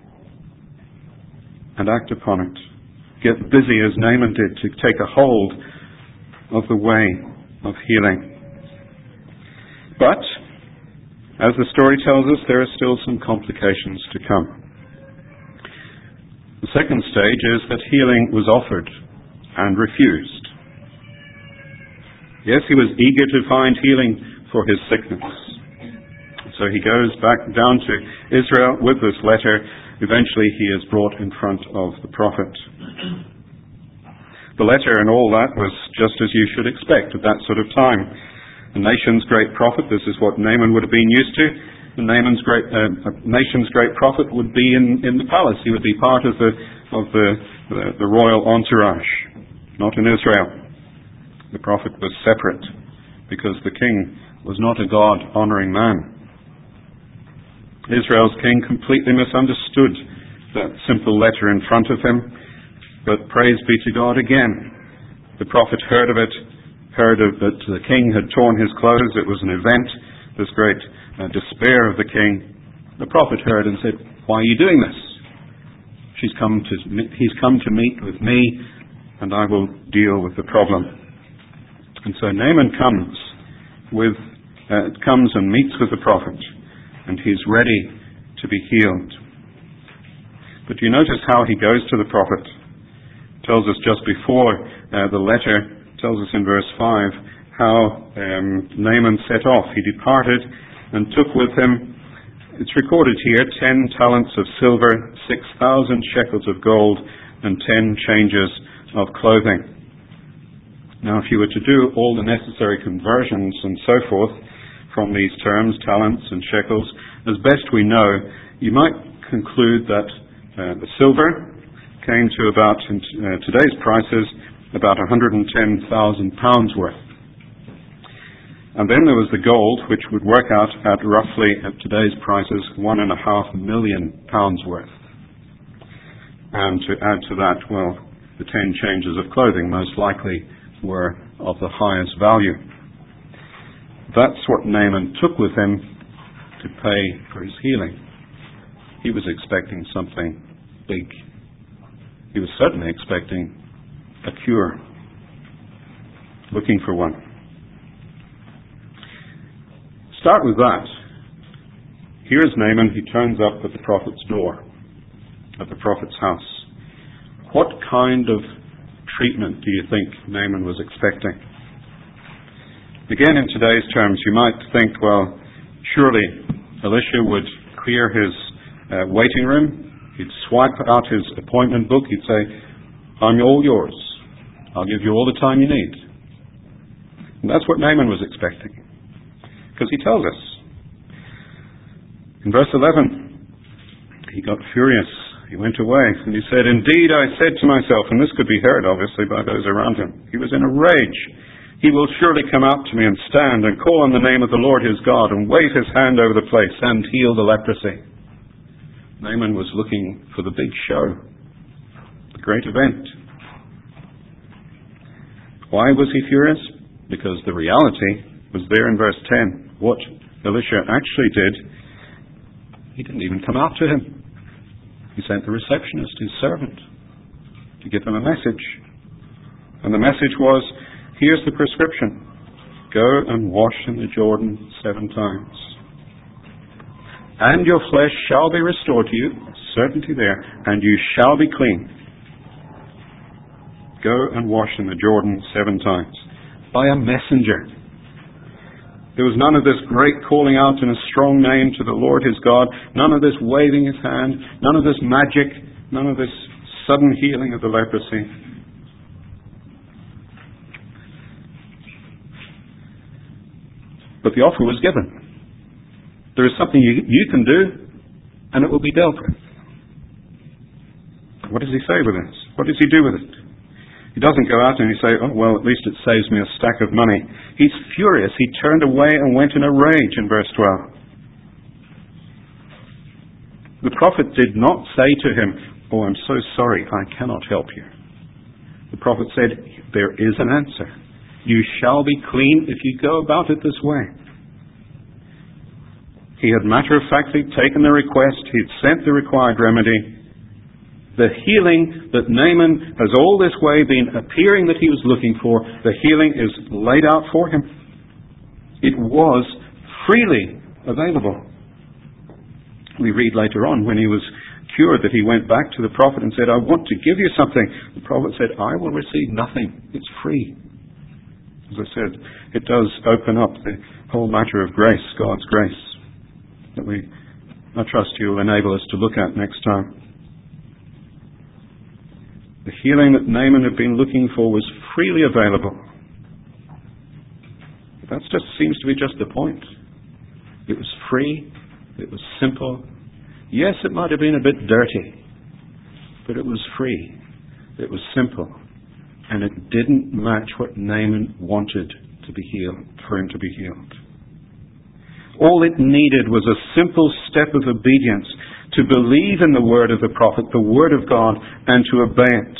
and act upon it. Get busy as Naaman did to take a hold of the way of healing. But as the story tells us, there are still some complications to come. The second stage is that healing was offered and refused. Yes, he was eager to find healing for his sickness. So he goes back down to Israel with this letter. Eventually he is brought in front of the prophet. The letter and all that was just as you should expect at that sort of time. The nation's great prophet, this is what Naaman would have been used to. The Naaman's great, uh, nation's great prophet would be in, in the palace. He would be part of the of the, the, the royal entourage, not in Israel. The prophet was separate because the king was not a God-honoring man. Israel's king completely misunderstood that simple letter in front of him, but praise be to God again. The prophet heard of it, heard of that the king had torn his clothes. It was an event, this great uh, despair of the king. The prophet heard and said, "Why are you doing this? She's come to, he's come to meet with me, and I will deal with the problem." And so Naaman comes with uh, comes and meets with the prophet, and he's ready to be healed. But you notice how he goes to the prophet. It tells us just before uh, the letter, tells us in verse five, how um, Naaman set off. He departed and took with him, it's recorded here, ten talents of silver, six thousand shekels of gold, and ten changes of clothing. Now, if you were to do all the necessary conversions and so forth from these terms, talents and shekels, as best we know, you might conclude that uh, the silver came to about, in uh, today's prices, about one hundred ten thousand pounds worth. And then there was the gold, which would work out at roughly, at today's prices, one and a half million pounds worth. And to add to that, well, the ten changes of clothing most likely were of the highest value. That's what Naaman took with him to pay for his healing. He was expecting something big. He was certainly expecting a cure, looking for one. Start with that. Here's Naaman. He turns up at the prophet's door, at the prophet's house. What kind of treatment do you think Naaman was expecting? Again, in today's terms, you might think, well, surely Elisha would clear his uh, waiting room. He'd swipe out his appointment book. He'd say, "I'm all yours. I'll give you all the time you need." And that's what Naaman was expecting. Because he tells us. In verse eleven, he got furious. He went away and he said, "Indeed, I said to myself," and this could be heard, obviously, by those around him. He was in a rage. "He will surely come out to me and stand and call on the name of the Lord his God and wave his hand over the place and heal the leprosy." Naaman was looking for the big show, the great event. Why was he furious? Because the reality was there in verse ten. What Elisha actually did, he didn't even come out to him. He sent the receptionist, his servant, to give him a message. And the message was, here's the prescription. Go and wash in the Jordan seven times. And your flesh shall be restored to you, certainty there, and you shall be clean. Go and wash in the Jordan seven times. By a messenger. There was none of this great calling out in a strong name to the Lord his God, none of this waving his hand, none of this magic, none of this sudden healing of the leprosy. But the offer was given. There is something you, you can do, and it will be dealt with. What does he say with this? What does he do with it? He doesn't go out and he say, "Oh, well, at least it saves me a stack of money." He's furious. He turned away and went in a rage in verse twelve. The prophet did not say to him, "Oh, I'm so sorry, I cannot help you." The prophet said, "There is an answer. You shall be clean if you go about it this way." He had matter-of-factly taken the request. He'd sent the required remedy. The healing that Naaman has all this way been appearing that he was looking for, the healing is laid out for him. It was freely available. We read later on when he was cured that he went back to the prophet and said, I want to give you something. The prophet said, I will receive nothing. It's free. As I said, it does open up the whole matter of grace, God's grace, that we, I trust you will enable us to look at next time. The healing that Naaman had been looking for was freely available. That just seems to be just the point. It was free. It was simple. Yes, it might have been a bit dirty, but it was free. It was simple. And it didn't match what Naaman wanted to be healed, for him to be healed. All it needed was a simple step of obedience to believe in the word of the prophet, the word of God, and to obey it.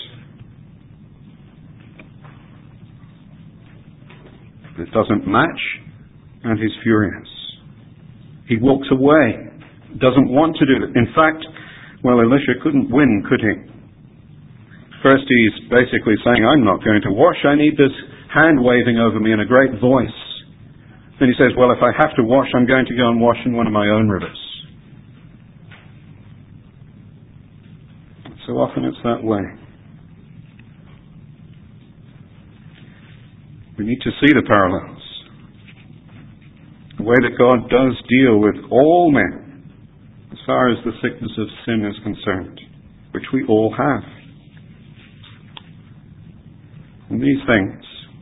It doesn't match, and he's furious. He walks away, doesn't want to do it. In fact, well, Elisha couldn't win, could he? First he's basically saying, I'm not going to wash, I need this hand waving over me in a great voice. Then he says, well, if I have to wash, I'm going to go and wash in one of my own rivers. So often it's that way. We need to see the parallels. The way that God does deal with all men as far as the sickness of sin is concerned, which we all have. And these things,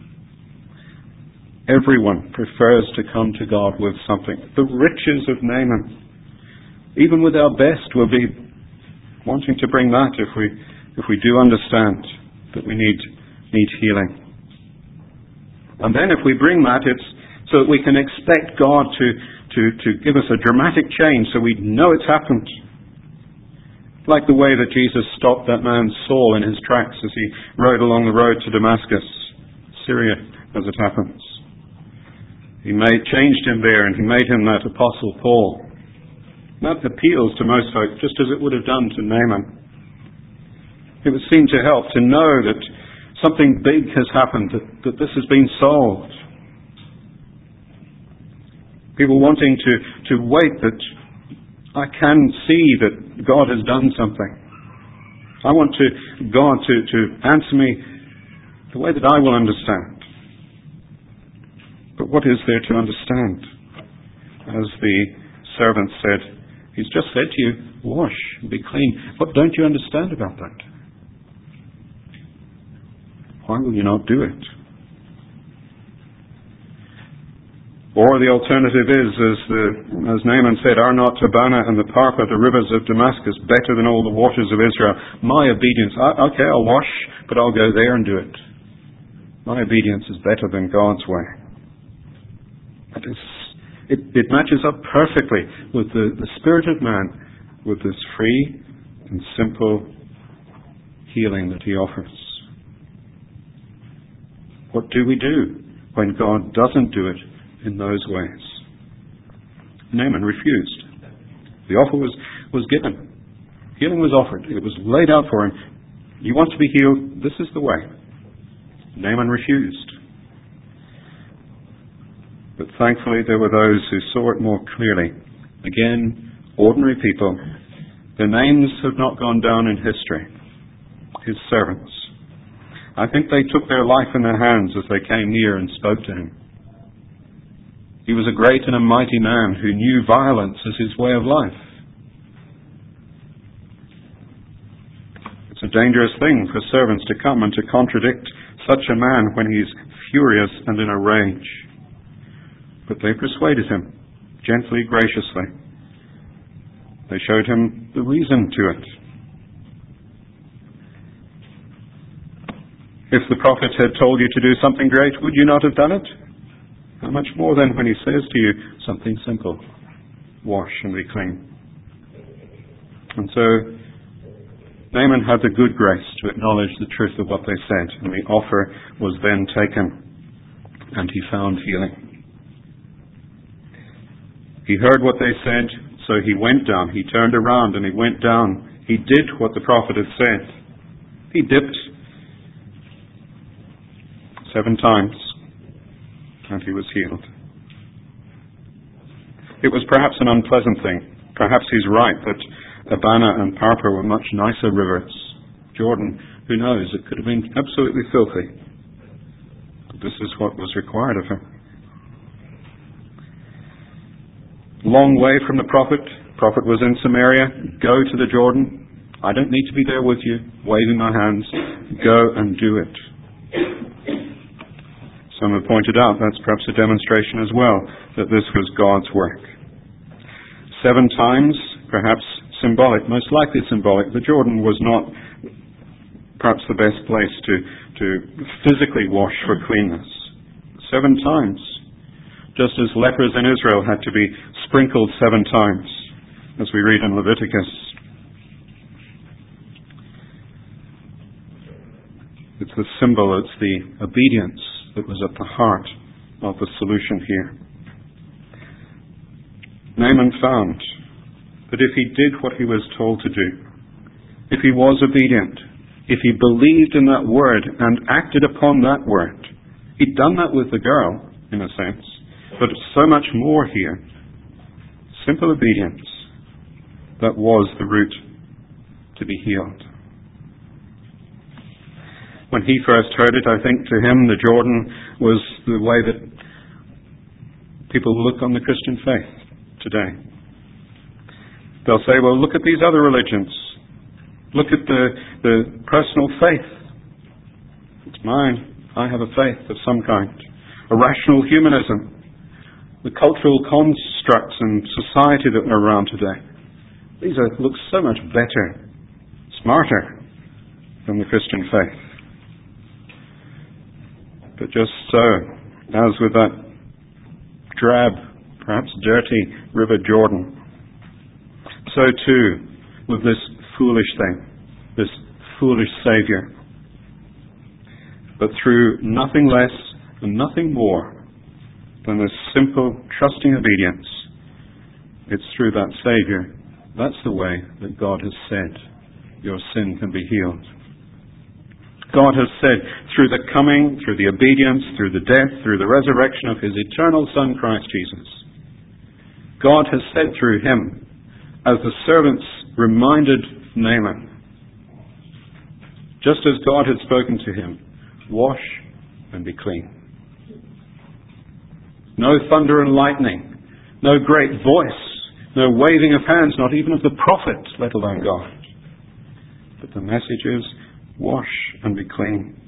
everyone prefers to come to God with something. The riches of Naaman, even with our best, we'll be wanting to bring that if we if we do understand that we need need healing. And then if we bring that, it's so that we can expect God to, to, to give us a dramatic change so we know it's happened. Like the way that Jesus stopped that man Saul in his tracks as he rode along the road to Damascus, Syria, as it happens. He made, changed him there, and he made him that Apostle Paul. That appeals to most folk, just as it would have done to Naaman. It would seem to help to know that something big has happened, that, that this has been solved. People wanting to, to wait that I can see that God has done something. I want to God to, to answer me the way that I will understand. But what is there to understand? As the servant said, he's just said to you, wash, be clean. What don't you understand about that? Why will you not do it? Or the alternative is, as, the, as Naaman said, are not Abana and the Parpa, the rivers of Damascus, better than all the waters of Israel? My obedience, I, okay, I'll wash, but I'll go there and do it. My obedience is better than God's way. It, is, it, it matches up perfectly with the, the spirit of man, with this free and simple healing that he offers. What do we do when God doesn't do it in those ways? Naaman refused. The offer was, was given. Healing was offered. It was laid out for him. You want to be healed? This is the way. Naaman refused. But thankfully there were those who saw it more clearly. Again, ordinary people. Their names have not gone down in history. His servants. I think they took their life in their hands as they came near and spoke to him. He was a great and a mighty man who knew violence as his way of life. It's a dangerous thing for servants to come and to contradict such a man when he's furious and in a rage. But they persuaded him, gently, graciously. They showed him the reason to it. If the prophet had told you to do something great, would you not have done it? How much more then when he says to you something simple, wash and be clean. And so Naaman had the good grace to acknowledge the truth of what they said, and the offer was then taken, and he found healing. He heard what they said, so he went down. He turned around and he went down. He did what the prophet had said. He dipped seven times, and he was healed. It was perhaps an unpleasant thing. Perhaps he's right that Abana and Parpa were much nicer rivers. Jordan, who knows, it could have been absolutely filthy. But this is what was required of him. Long way from the prophet. Prophet was in Samaria. Go to the Jordan. I don't need to be there with you, waving my hands. Go and do it. Some have pointed out that's perhaps a demonstration as well that this was God's work. Seven times, perhaps symbolic, most likely symbolic. The Jordan was not perhaps the best place to, to physically wash for cleanness. Seven times. Just as lepers in Israel had to be sprinkled seven times, as we read in Leviticus. It's the symbol, it's the obedience that was at the heart of the solution here. Naaman found that if he did what he was told to do, if he was obedient, if he believed in that word and acted upon that word, he'd done that with the girl, in a sense, but so much more here. Simple obedience, that was the route to be healed. When he first heard it, I think to him the Jordan was the way that people look on the Christian faith today. They'll say, well, look at these other religions. Look at the, the personal faith. It's mine. I have a faith of some kind. A rational humanism. The cultural constructs and society that are around today. These are, look so much better, smarter than the Christian faith. But just so, as with that drab, perhaps dirty River Jordan, so too with this foolish thing, this foolish Saviour. But through nothing less and nothing more than this simple, trusting obedience, it's through that Saviour, that's the way that God has said your sin can be healed. God has said, through the coming, through the obedience, through the death, through the resurrection of His eternal Son, Christ Jesus, God has said through Him, as the servants reminded Naaman, just as God had spoken to him, wash and be clean. No thunder and lightning, no great voice, no waving of hands, not even of the prophet, let alone God. But the message is, wash and be clean.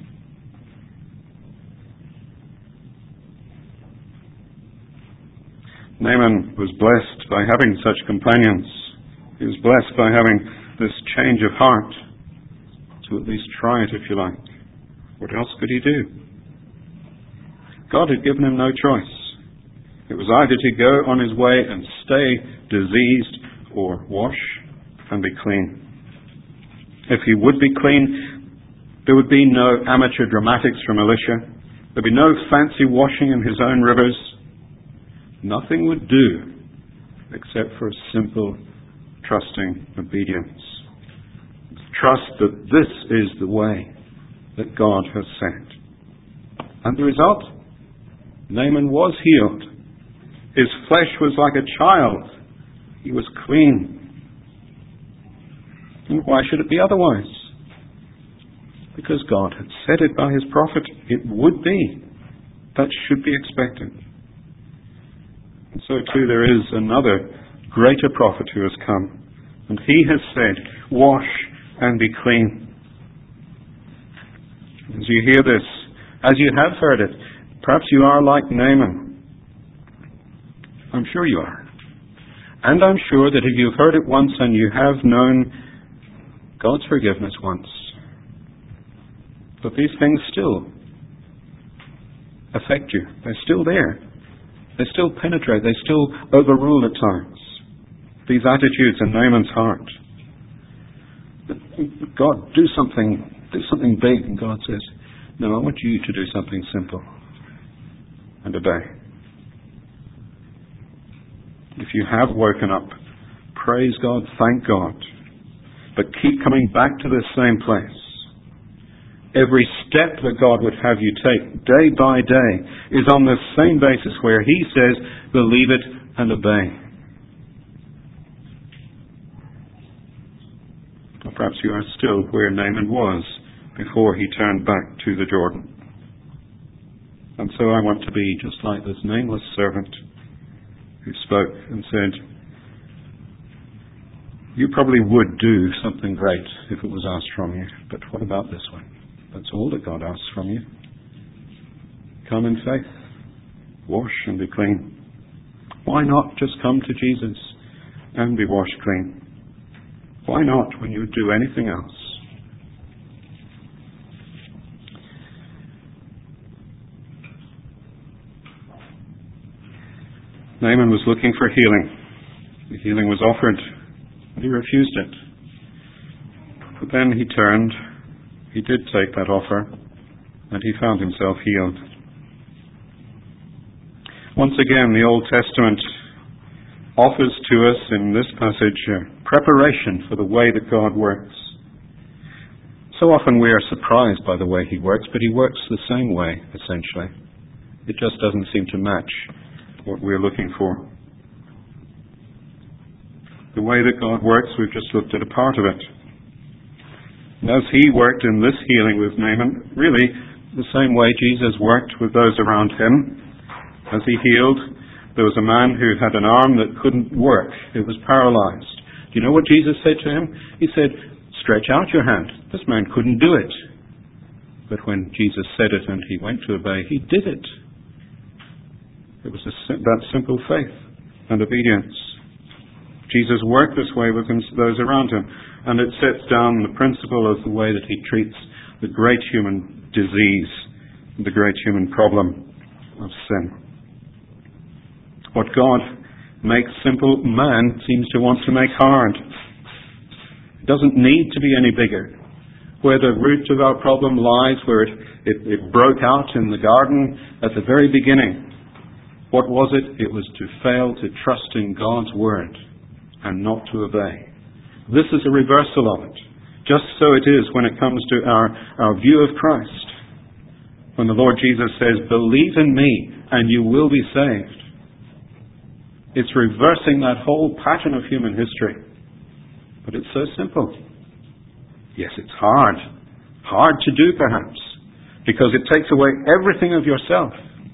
Naaman was blessed by having such companions. He was blessed by having this change of heart to at least try it, if you like. What else could he do? God had given him no choice. It was either to go on his way and stay diseased or wash and be clean. If he would be clean, there would be no amateur dramatics from Elisha. There would be no fancy washing in his own rivers. Nothing would do except for a simple, trusting obedience. Trust that this is the way that God has said. And the result? Naaman was healed. His flesh was like a child. He was clean. And why should it be otherwise? Because God had said it by His prophet. It would be. That should be expected. And so too there is another greater prophet who has come. And he has said, wash and be clean. As you hear this, as you have heard it, perhaps you are like Naaman. I'm sure you are. And I'm sure that if you've heard it once and you have known God's forgiveness once, but these things still affect you. They're still there. They still penetrate. They still overrule at times. These attitudes in Naaman's heart. God, do something, do something big. And God says, no, I want you to do something simple and obey. If you have woken up, praise God, thank God. But keep coming back to this same place. Every step that God would have you take day by day is on this same basis where He says, believe it and obey. perhaps you are still where Naaman was before he turned back to the Jordan. And so I want to be just like this nameless servant who spoke and said, you probably would do something great if it was asked from you, but what about this one? That's all that God asks from you. Come in faith, wash and be clean. Why not just come to Jesus and be washed clean? Why not when you would do anything else? Naaman was looking for healing. The healing was offered, but he refused it. But then he turned, he did take that offer, and he found himself healed. Once again, the Old Testament offers to us in this passage a preparation for the way that God works. So often we are surprised by the way He works, but He works the same way, essentially. It just doesn't seem to match what we're looking for. The way that God works, we've just looked at a part of it. And as He worked in this healing with Naaman, really the same way Jesus worked with those around Him. As He healed, there was a man who had an arm that couldn't work. It was paralyzed. Do you know what Jesus said to him? He said, stretch out your hand. This man couldn't do it. But when Jesus said it and he went to obey, he did it. It was a, that simple faith and obedience. Jesus worked this way with those around Him. And it sets down the principle of the way that He treats the great human disease, the great human problem of sin. What God makes simple, man seems to want to make hard. It doesn't need to be any bigger. Where the root of our problem lies, where it, it, it broke out in the garden at the very beginning, what was it? It was to fail to trust in God's word and not to obey. This is a reversal of it. Just so it is when it comes to our, our view of Christ. When the Lord Jesus says, believe in me and you will be saved. It's reversing that whole pattern of human history. But it's so simple. Yes, it's hard. Hard to do, perhaps, because it takes away everything of yourself.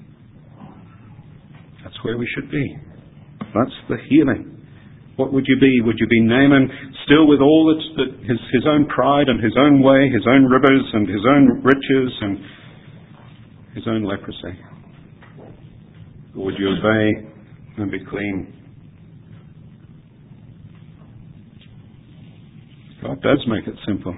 That's where we should be. That's the healing. What would you be? Would you be Naaman, still with all that, that his, his own pride and his own way, his own rivers and his own riches and his own leprosy? Or would you obey and be clean? God does make it simple.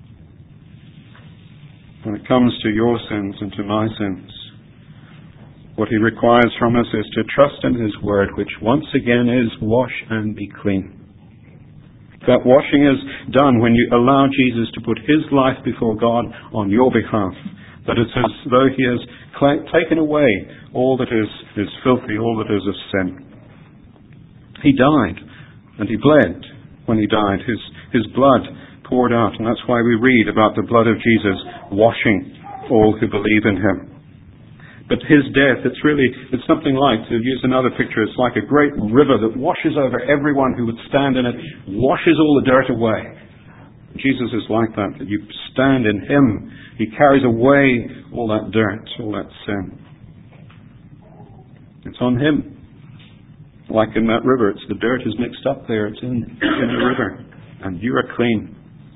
When it comes to your sins and to my sins, what He requires from us is to trust in His word, which once again is wash and be clean. That washing is done when you allow Jesus to put His life before God on your behalf. That it's as though He has taken away all that is, is filthy, all that is of sin. He died, and He bled when He died. His, his blood poured out, and that's why we read about the blood of Jesus washing all who believe in Him. But His death, it's really, it's something like, to use another picture, it's like a great river that washes over everyone who would stand in it, washes all the dirt away. Jesus is like that, that you stand in Him. He carries away all that dirt, all that sin. It's on Him. Like in that river, it's the dirt is mixed up there, it's in, in the river, and you are clean.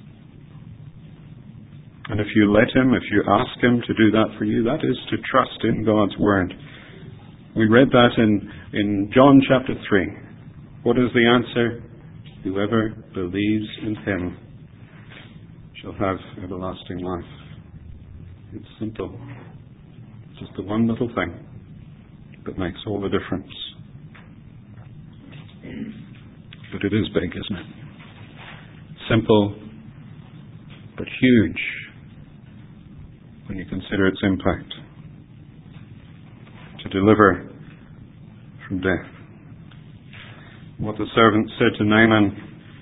And if you let Him, if you ask Him to do that for you, that is to trust in God's word. We read that in, in John chapter three. What is the answer? Whoever believes in Him shall have everlasting life. It's simple. It's just the one little thing that makes all the difference. But it is big, isn't it? Simple, but huge when you consider its impact. To deliver from death. What the servant said to Naaman,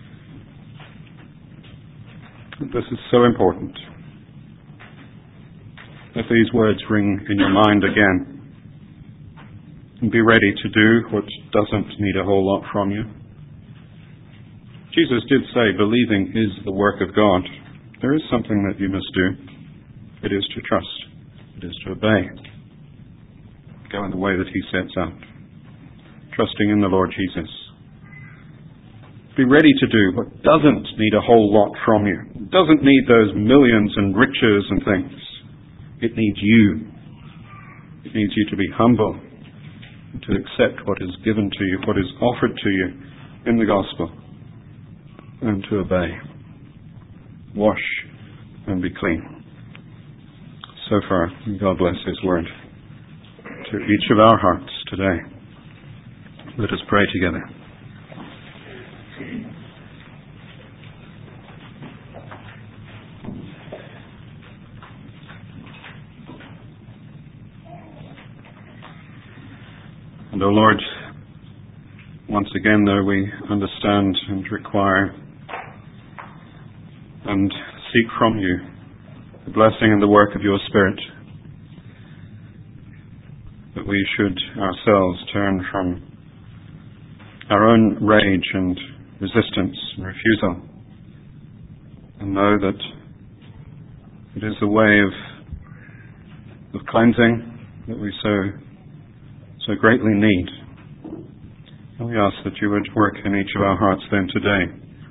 this is so important. Let these words ring in your mind again. And be ready to do what doesn't need a whole lot from you. Jesus did say believing is the work of God. There is something that you must do. It is to trust. It is to obey. Go in the way that he sets out. Trusting in the Lord Jesus. Be ready to do what doesn't need a whole lot from you. It doesn't need those millions and riches and things. It needs you. It needs you to be humble, to accept what is given to you, what is offered to you in the gospel, and to obey. Wash and be clean. So far, God bless his word to each of our hearts today. Let us pray together. And, O Lord, once again, though we understand and require and seek from you the blessing and the work of your Spirit, that we should ourselves turn from our own rage and resistance and refusal and know that it is the way of, of cleansing that we so so greatly need. And we ask that you would work in each of our hearts then today,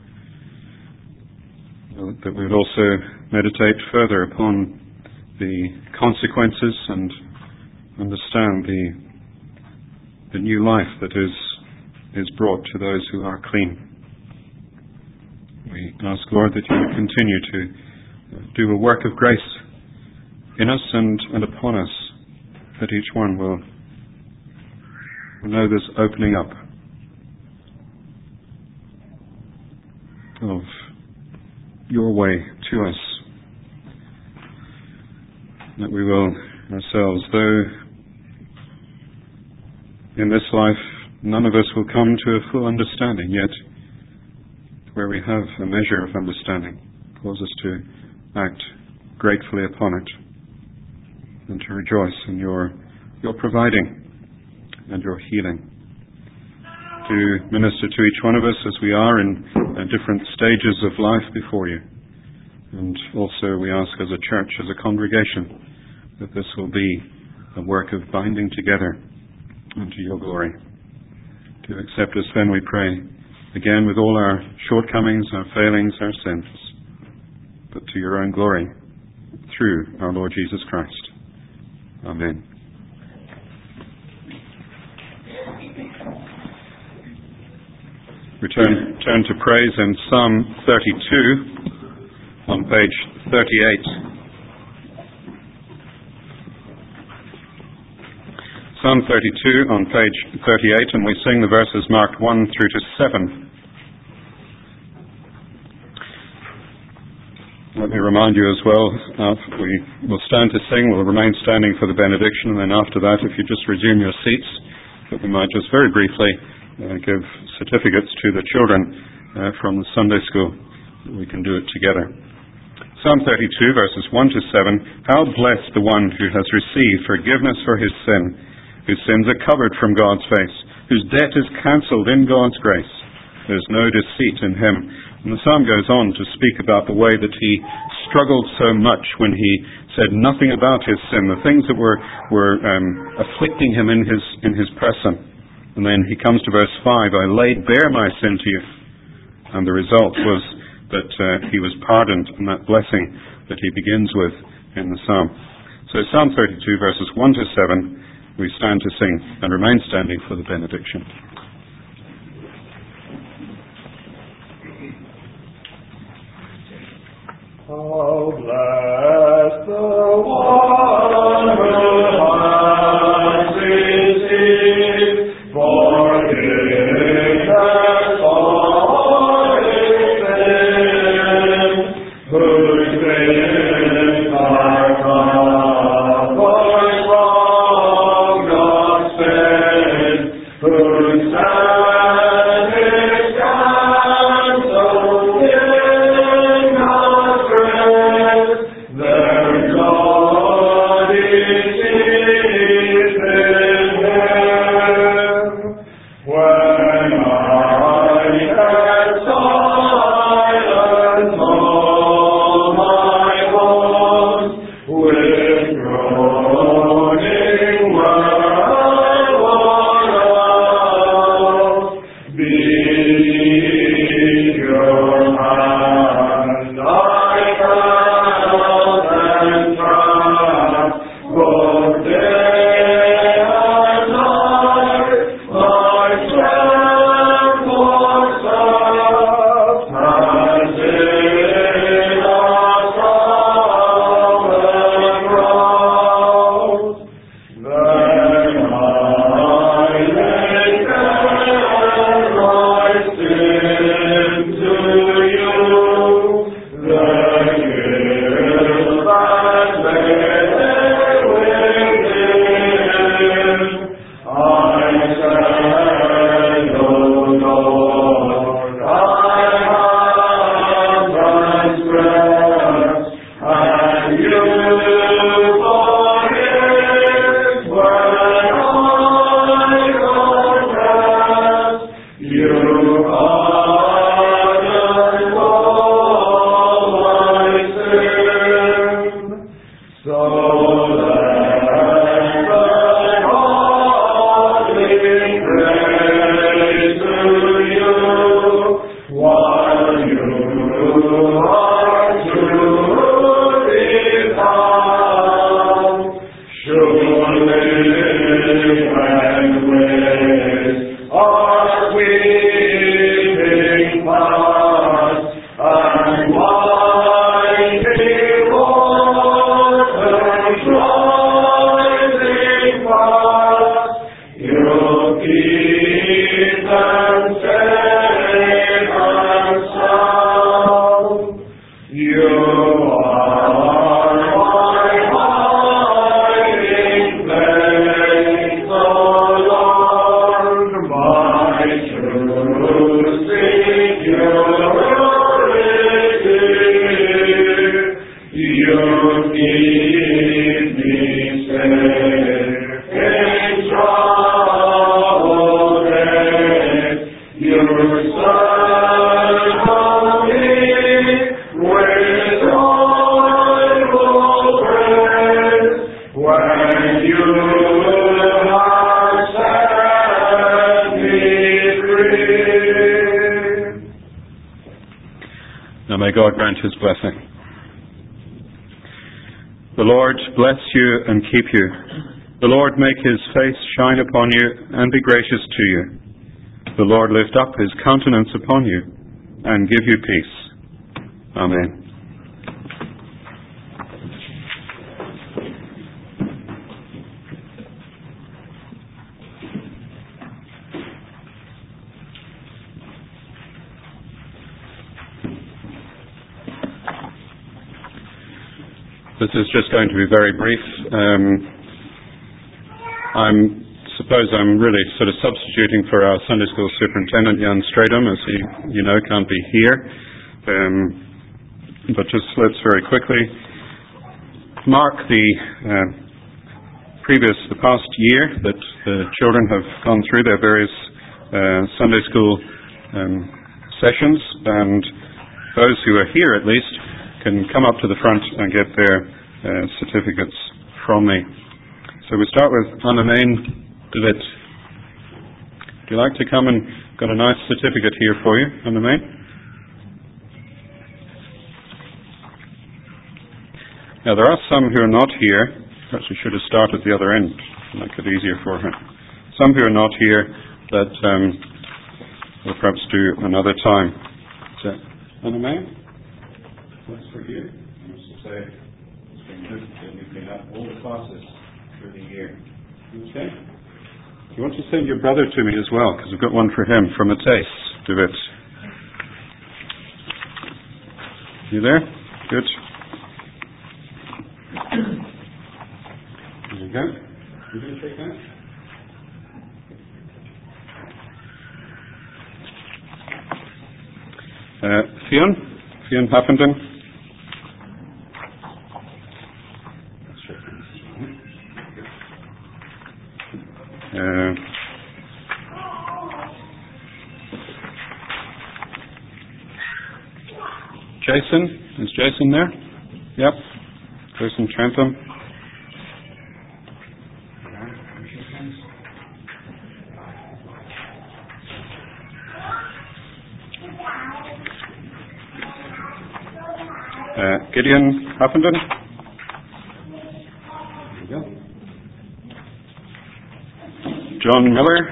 that we would also meditate further upon the consequences and understand the the new life that is is brought to those who are clean. We ask, Lord, that you would continue to do a work of grace in us and, and upon us, that each one will, will know this opening up of your way to us, that we will ourselves, though in this life none of us will come to a full understanding, yet where we have a measure of understanding, cause us to act gratefully upon it and to rejoice in your your providing and your healing. To minister to each one of us as we are in uh, different stages of life before you. And also we ask as a church, as a congregation, that this will be a work of binding together unto your glory. To accept us then, we pray, again with all our shortcomings, our failings, our sins, but to your own glory, through our Lord Jesus Christ. Amen. We turn, turn to praise in Psalm thirty-two on page thirty-eight. Psalm thirty-two on page thirty-eight, and we sing the verses marked one through to seven. Let me remind you as well, uh, we will stand to sing, we'll remain standing for the benediction, and then after that, if you just resume your seats, that we might just very briefly uh, give certificates to the children uh, from the Sunday school. We can do it together. Psalm thirty-two, verses one to seven. How blessed the one who has received forgiveness for his sin, whose sins are covered from God's face, whose debt is cancelled in God's grace. There is no deceit in him. And the psalm goes on to speak about the way that he struggled so much when he said nothing about his sin, the things that were were um, afflicting him in his in his person. And then he comes to verse five, I laid bare my sin to you. And the result was that uh, he was pardoned, and that blessing that he begins with in the psalm. So Psalm thirty-two, verses one to seven, we stand to sing and remain standing for the benediction. Oh, bless the one who has received forgiveness for his sin, whose sins are covered from God's face, whose sin is cancelled in God's grace. Their God is in Him. When I had sought May God grant His blessing. The Lord bless you and keep you. The Lord make His face shine upon you and be gracious to you. The Lord lift up His countenance upon you and give you peace. Amen. This is just going to be very brief. Um, I suppose I'm really sort of substituting for our Sunday School Superintendent, Jan Stradum, as he, you know, can't be here. Um, but just let's very quickly mark the uh, previous, the past year that the children have gone through their various uh, Sunday School um, sessions, and those who are here at least can come up to the front and get their uh, certificates from me. So we start with Anna-Maine de Witt. Would you like to come and got a nice certificate here for you, Anna-Maine? Now there are some who are not here. Perhaps we should have started at the other end to make it easier for her. Some who are not here that um, we'll perhaps do another time. So, Anna-Maine? That's for you. I must say, it's been good that you've been at all the classes through the year. Okay? You want to send your brother to me as well, because I've got one for him from Matthias de Witt. You there? Good. There you go. You going to take that? Uh, Fionn? Fionn Huffington? Uh, Jason? Is Jason there? Yep. Jason Trentham. Uh, uh, Gideon Huffenden. There you go. John Miller.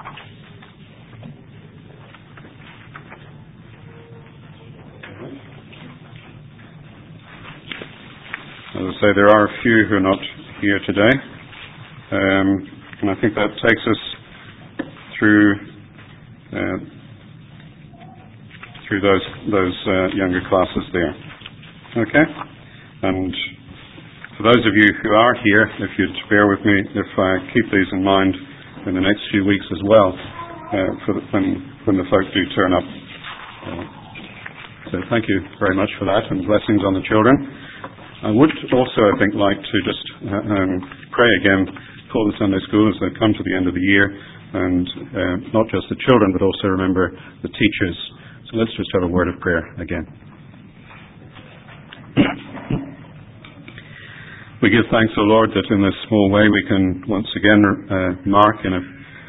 As I say, there are a few who are not here today, um, and I think that takes us through uh, through those those uh, younger classes there. Okay, and for those of you who are here, if you'd bear with me, if I keep these in mind in the next few weeks as well, uh, for the, when when the folk do turn up. Uh, so thank you very much for that, and blessings on the children. I would also, I think, like to just uh, um, pray again for the Sunday school as they come to the end of the year, and uh, not just the children, but also remember the teachers. So let's just have a word of prayer again. We give thanks, O Lord, that in this small way we can once again uh, mark in a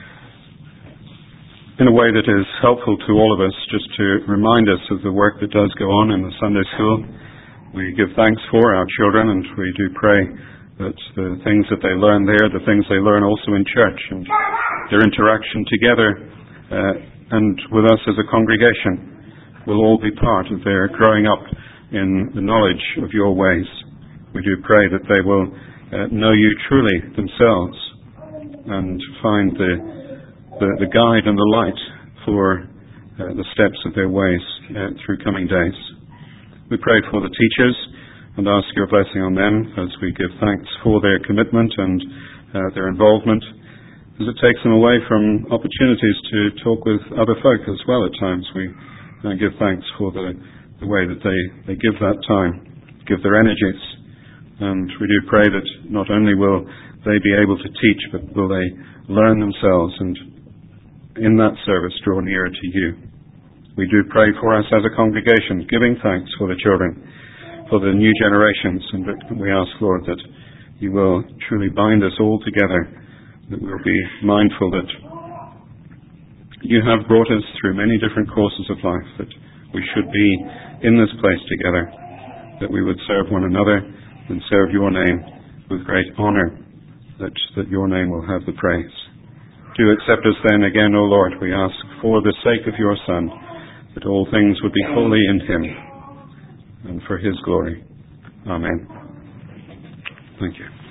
in a way that is helpful to all of us, just to remind us of the work that does go on in the Sunday school. We give thanks for our children, and we do pray that the things that they learn there, the things they learn also in church, and their interaction together uh, and with us as a congregation will all be part of their growing up in the knowledge of your ways. We do pray that they will uh, know you truly themselves and find the, the, the guide and the light for uh, the steps of their ways uh, through coming days. We pray for the teachers and ask your blessing on them as we give thanks for their commitment and uh, their involvement, as it takes them away from opportunities to talk with other folk as well at times. We uh, give thanks for the, the way that they, they give that time, give their energies, and we do pray that not only will they be able to teach, but will they learn themselves and in that service draw nearer to you. We do pray for us as a congregation, giving thanks for the children, for the new generations, and we ask, Lord, that you will truly bind us all together, that we'll be mindful that you have brought us through many different courses of life, that we should be in this place together, that we would serve one another and serve your name with great honour, that, that your name will have the praise. Do accept us then again, O Lord, we ask, for the sake of your Son, that all things would be holy in him, and for his glory. Amen. Thank you.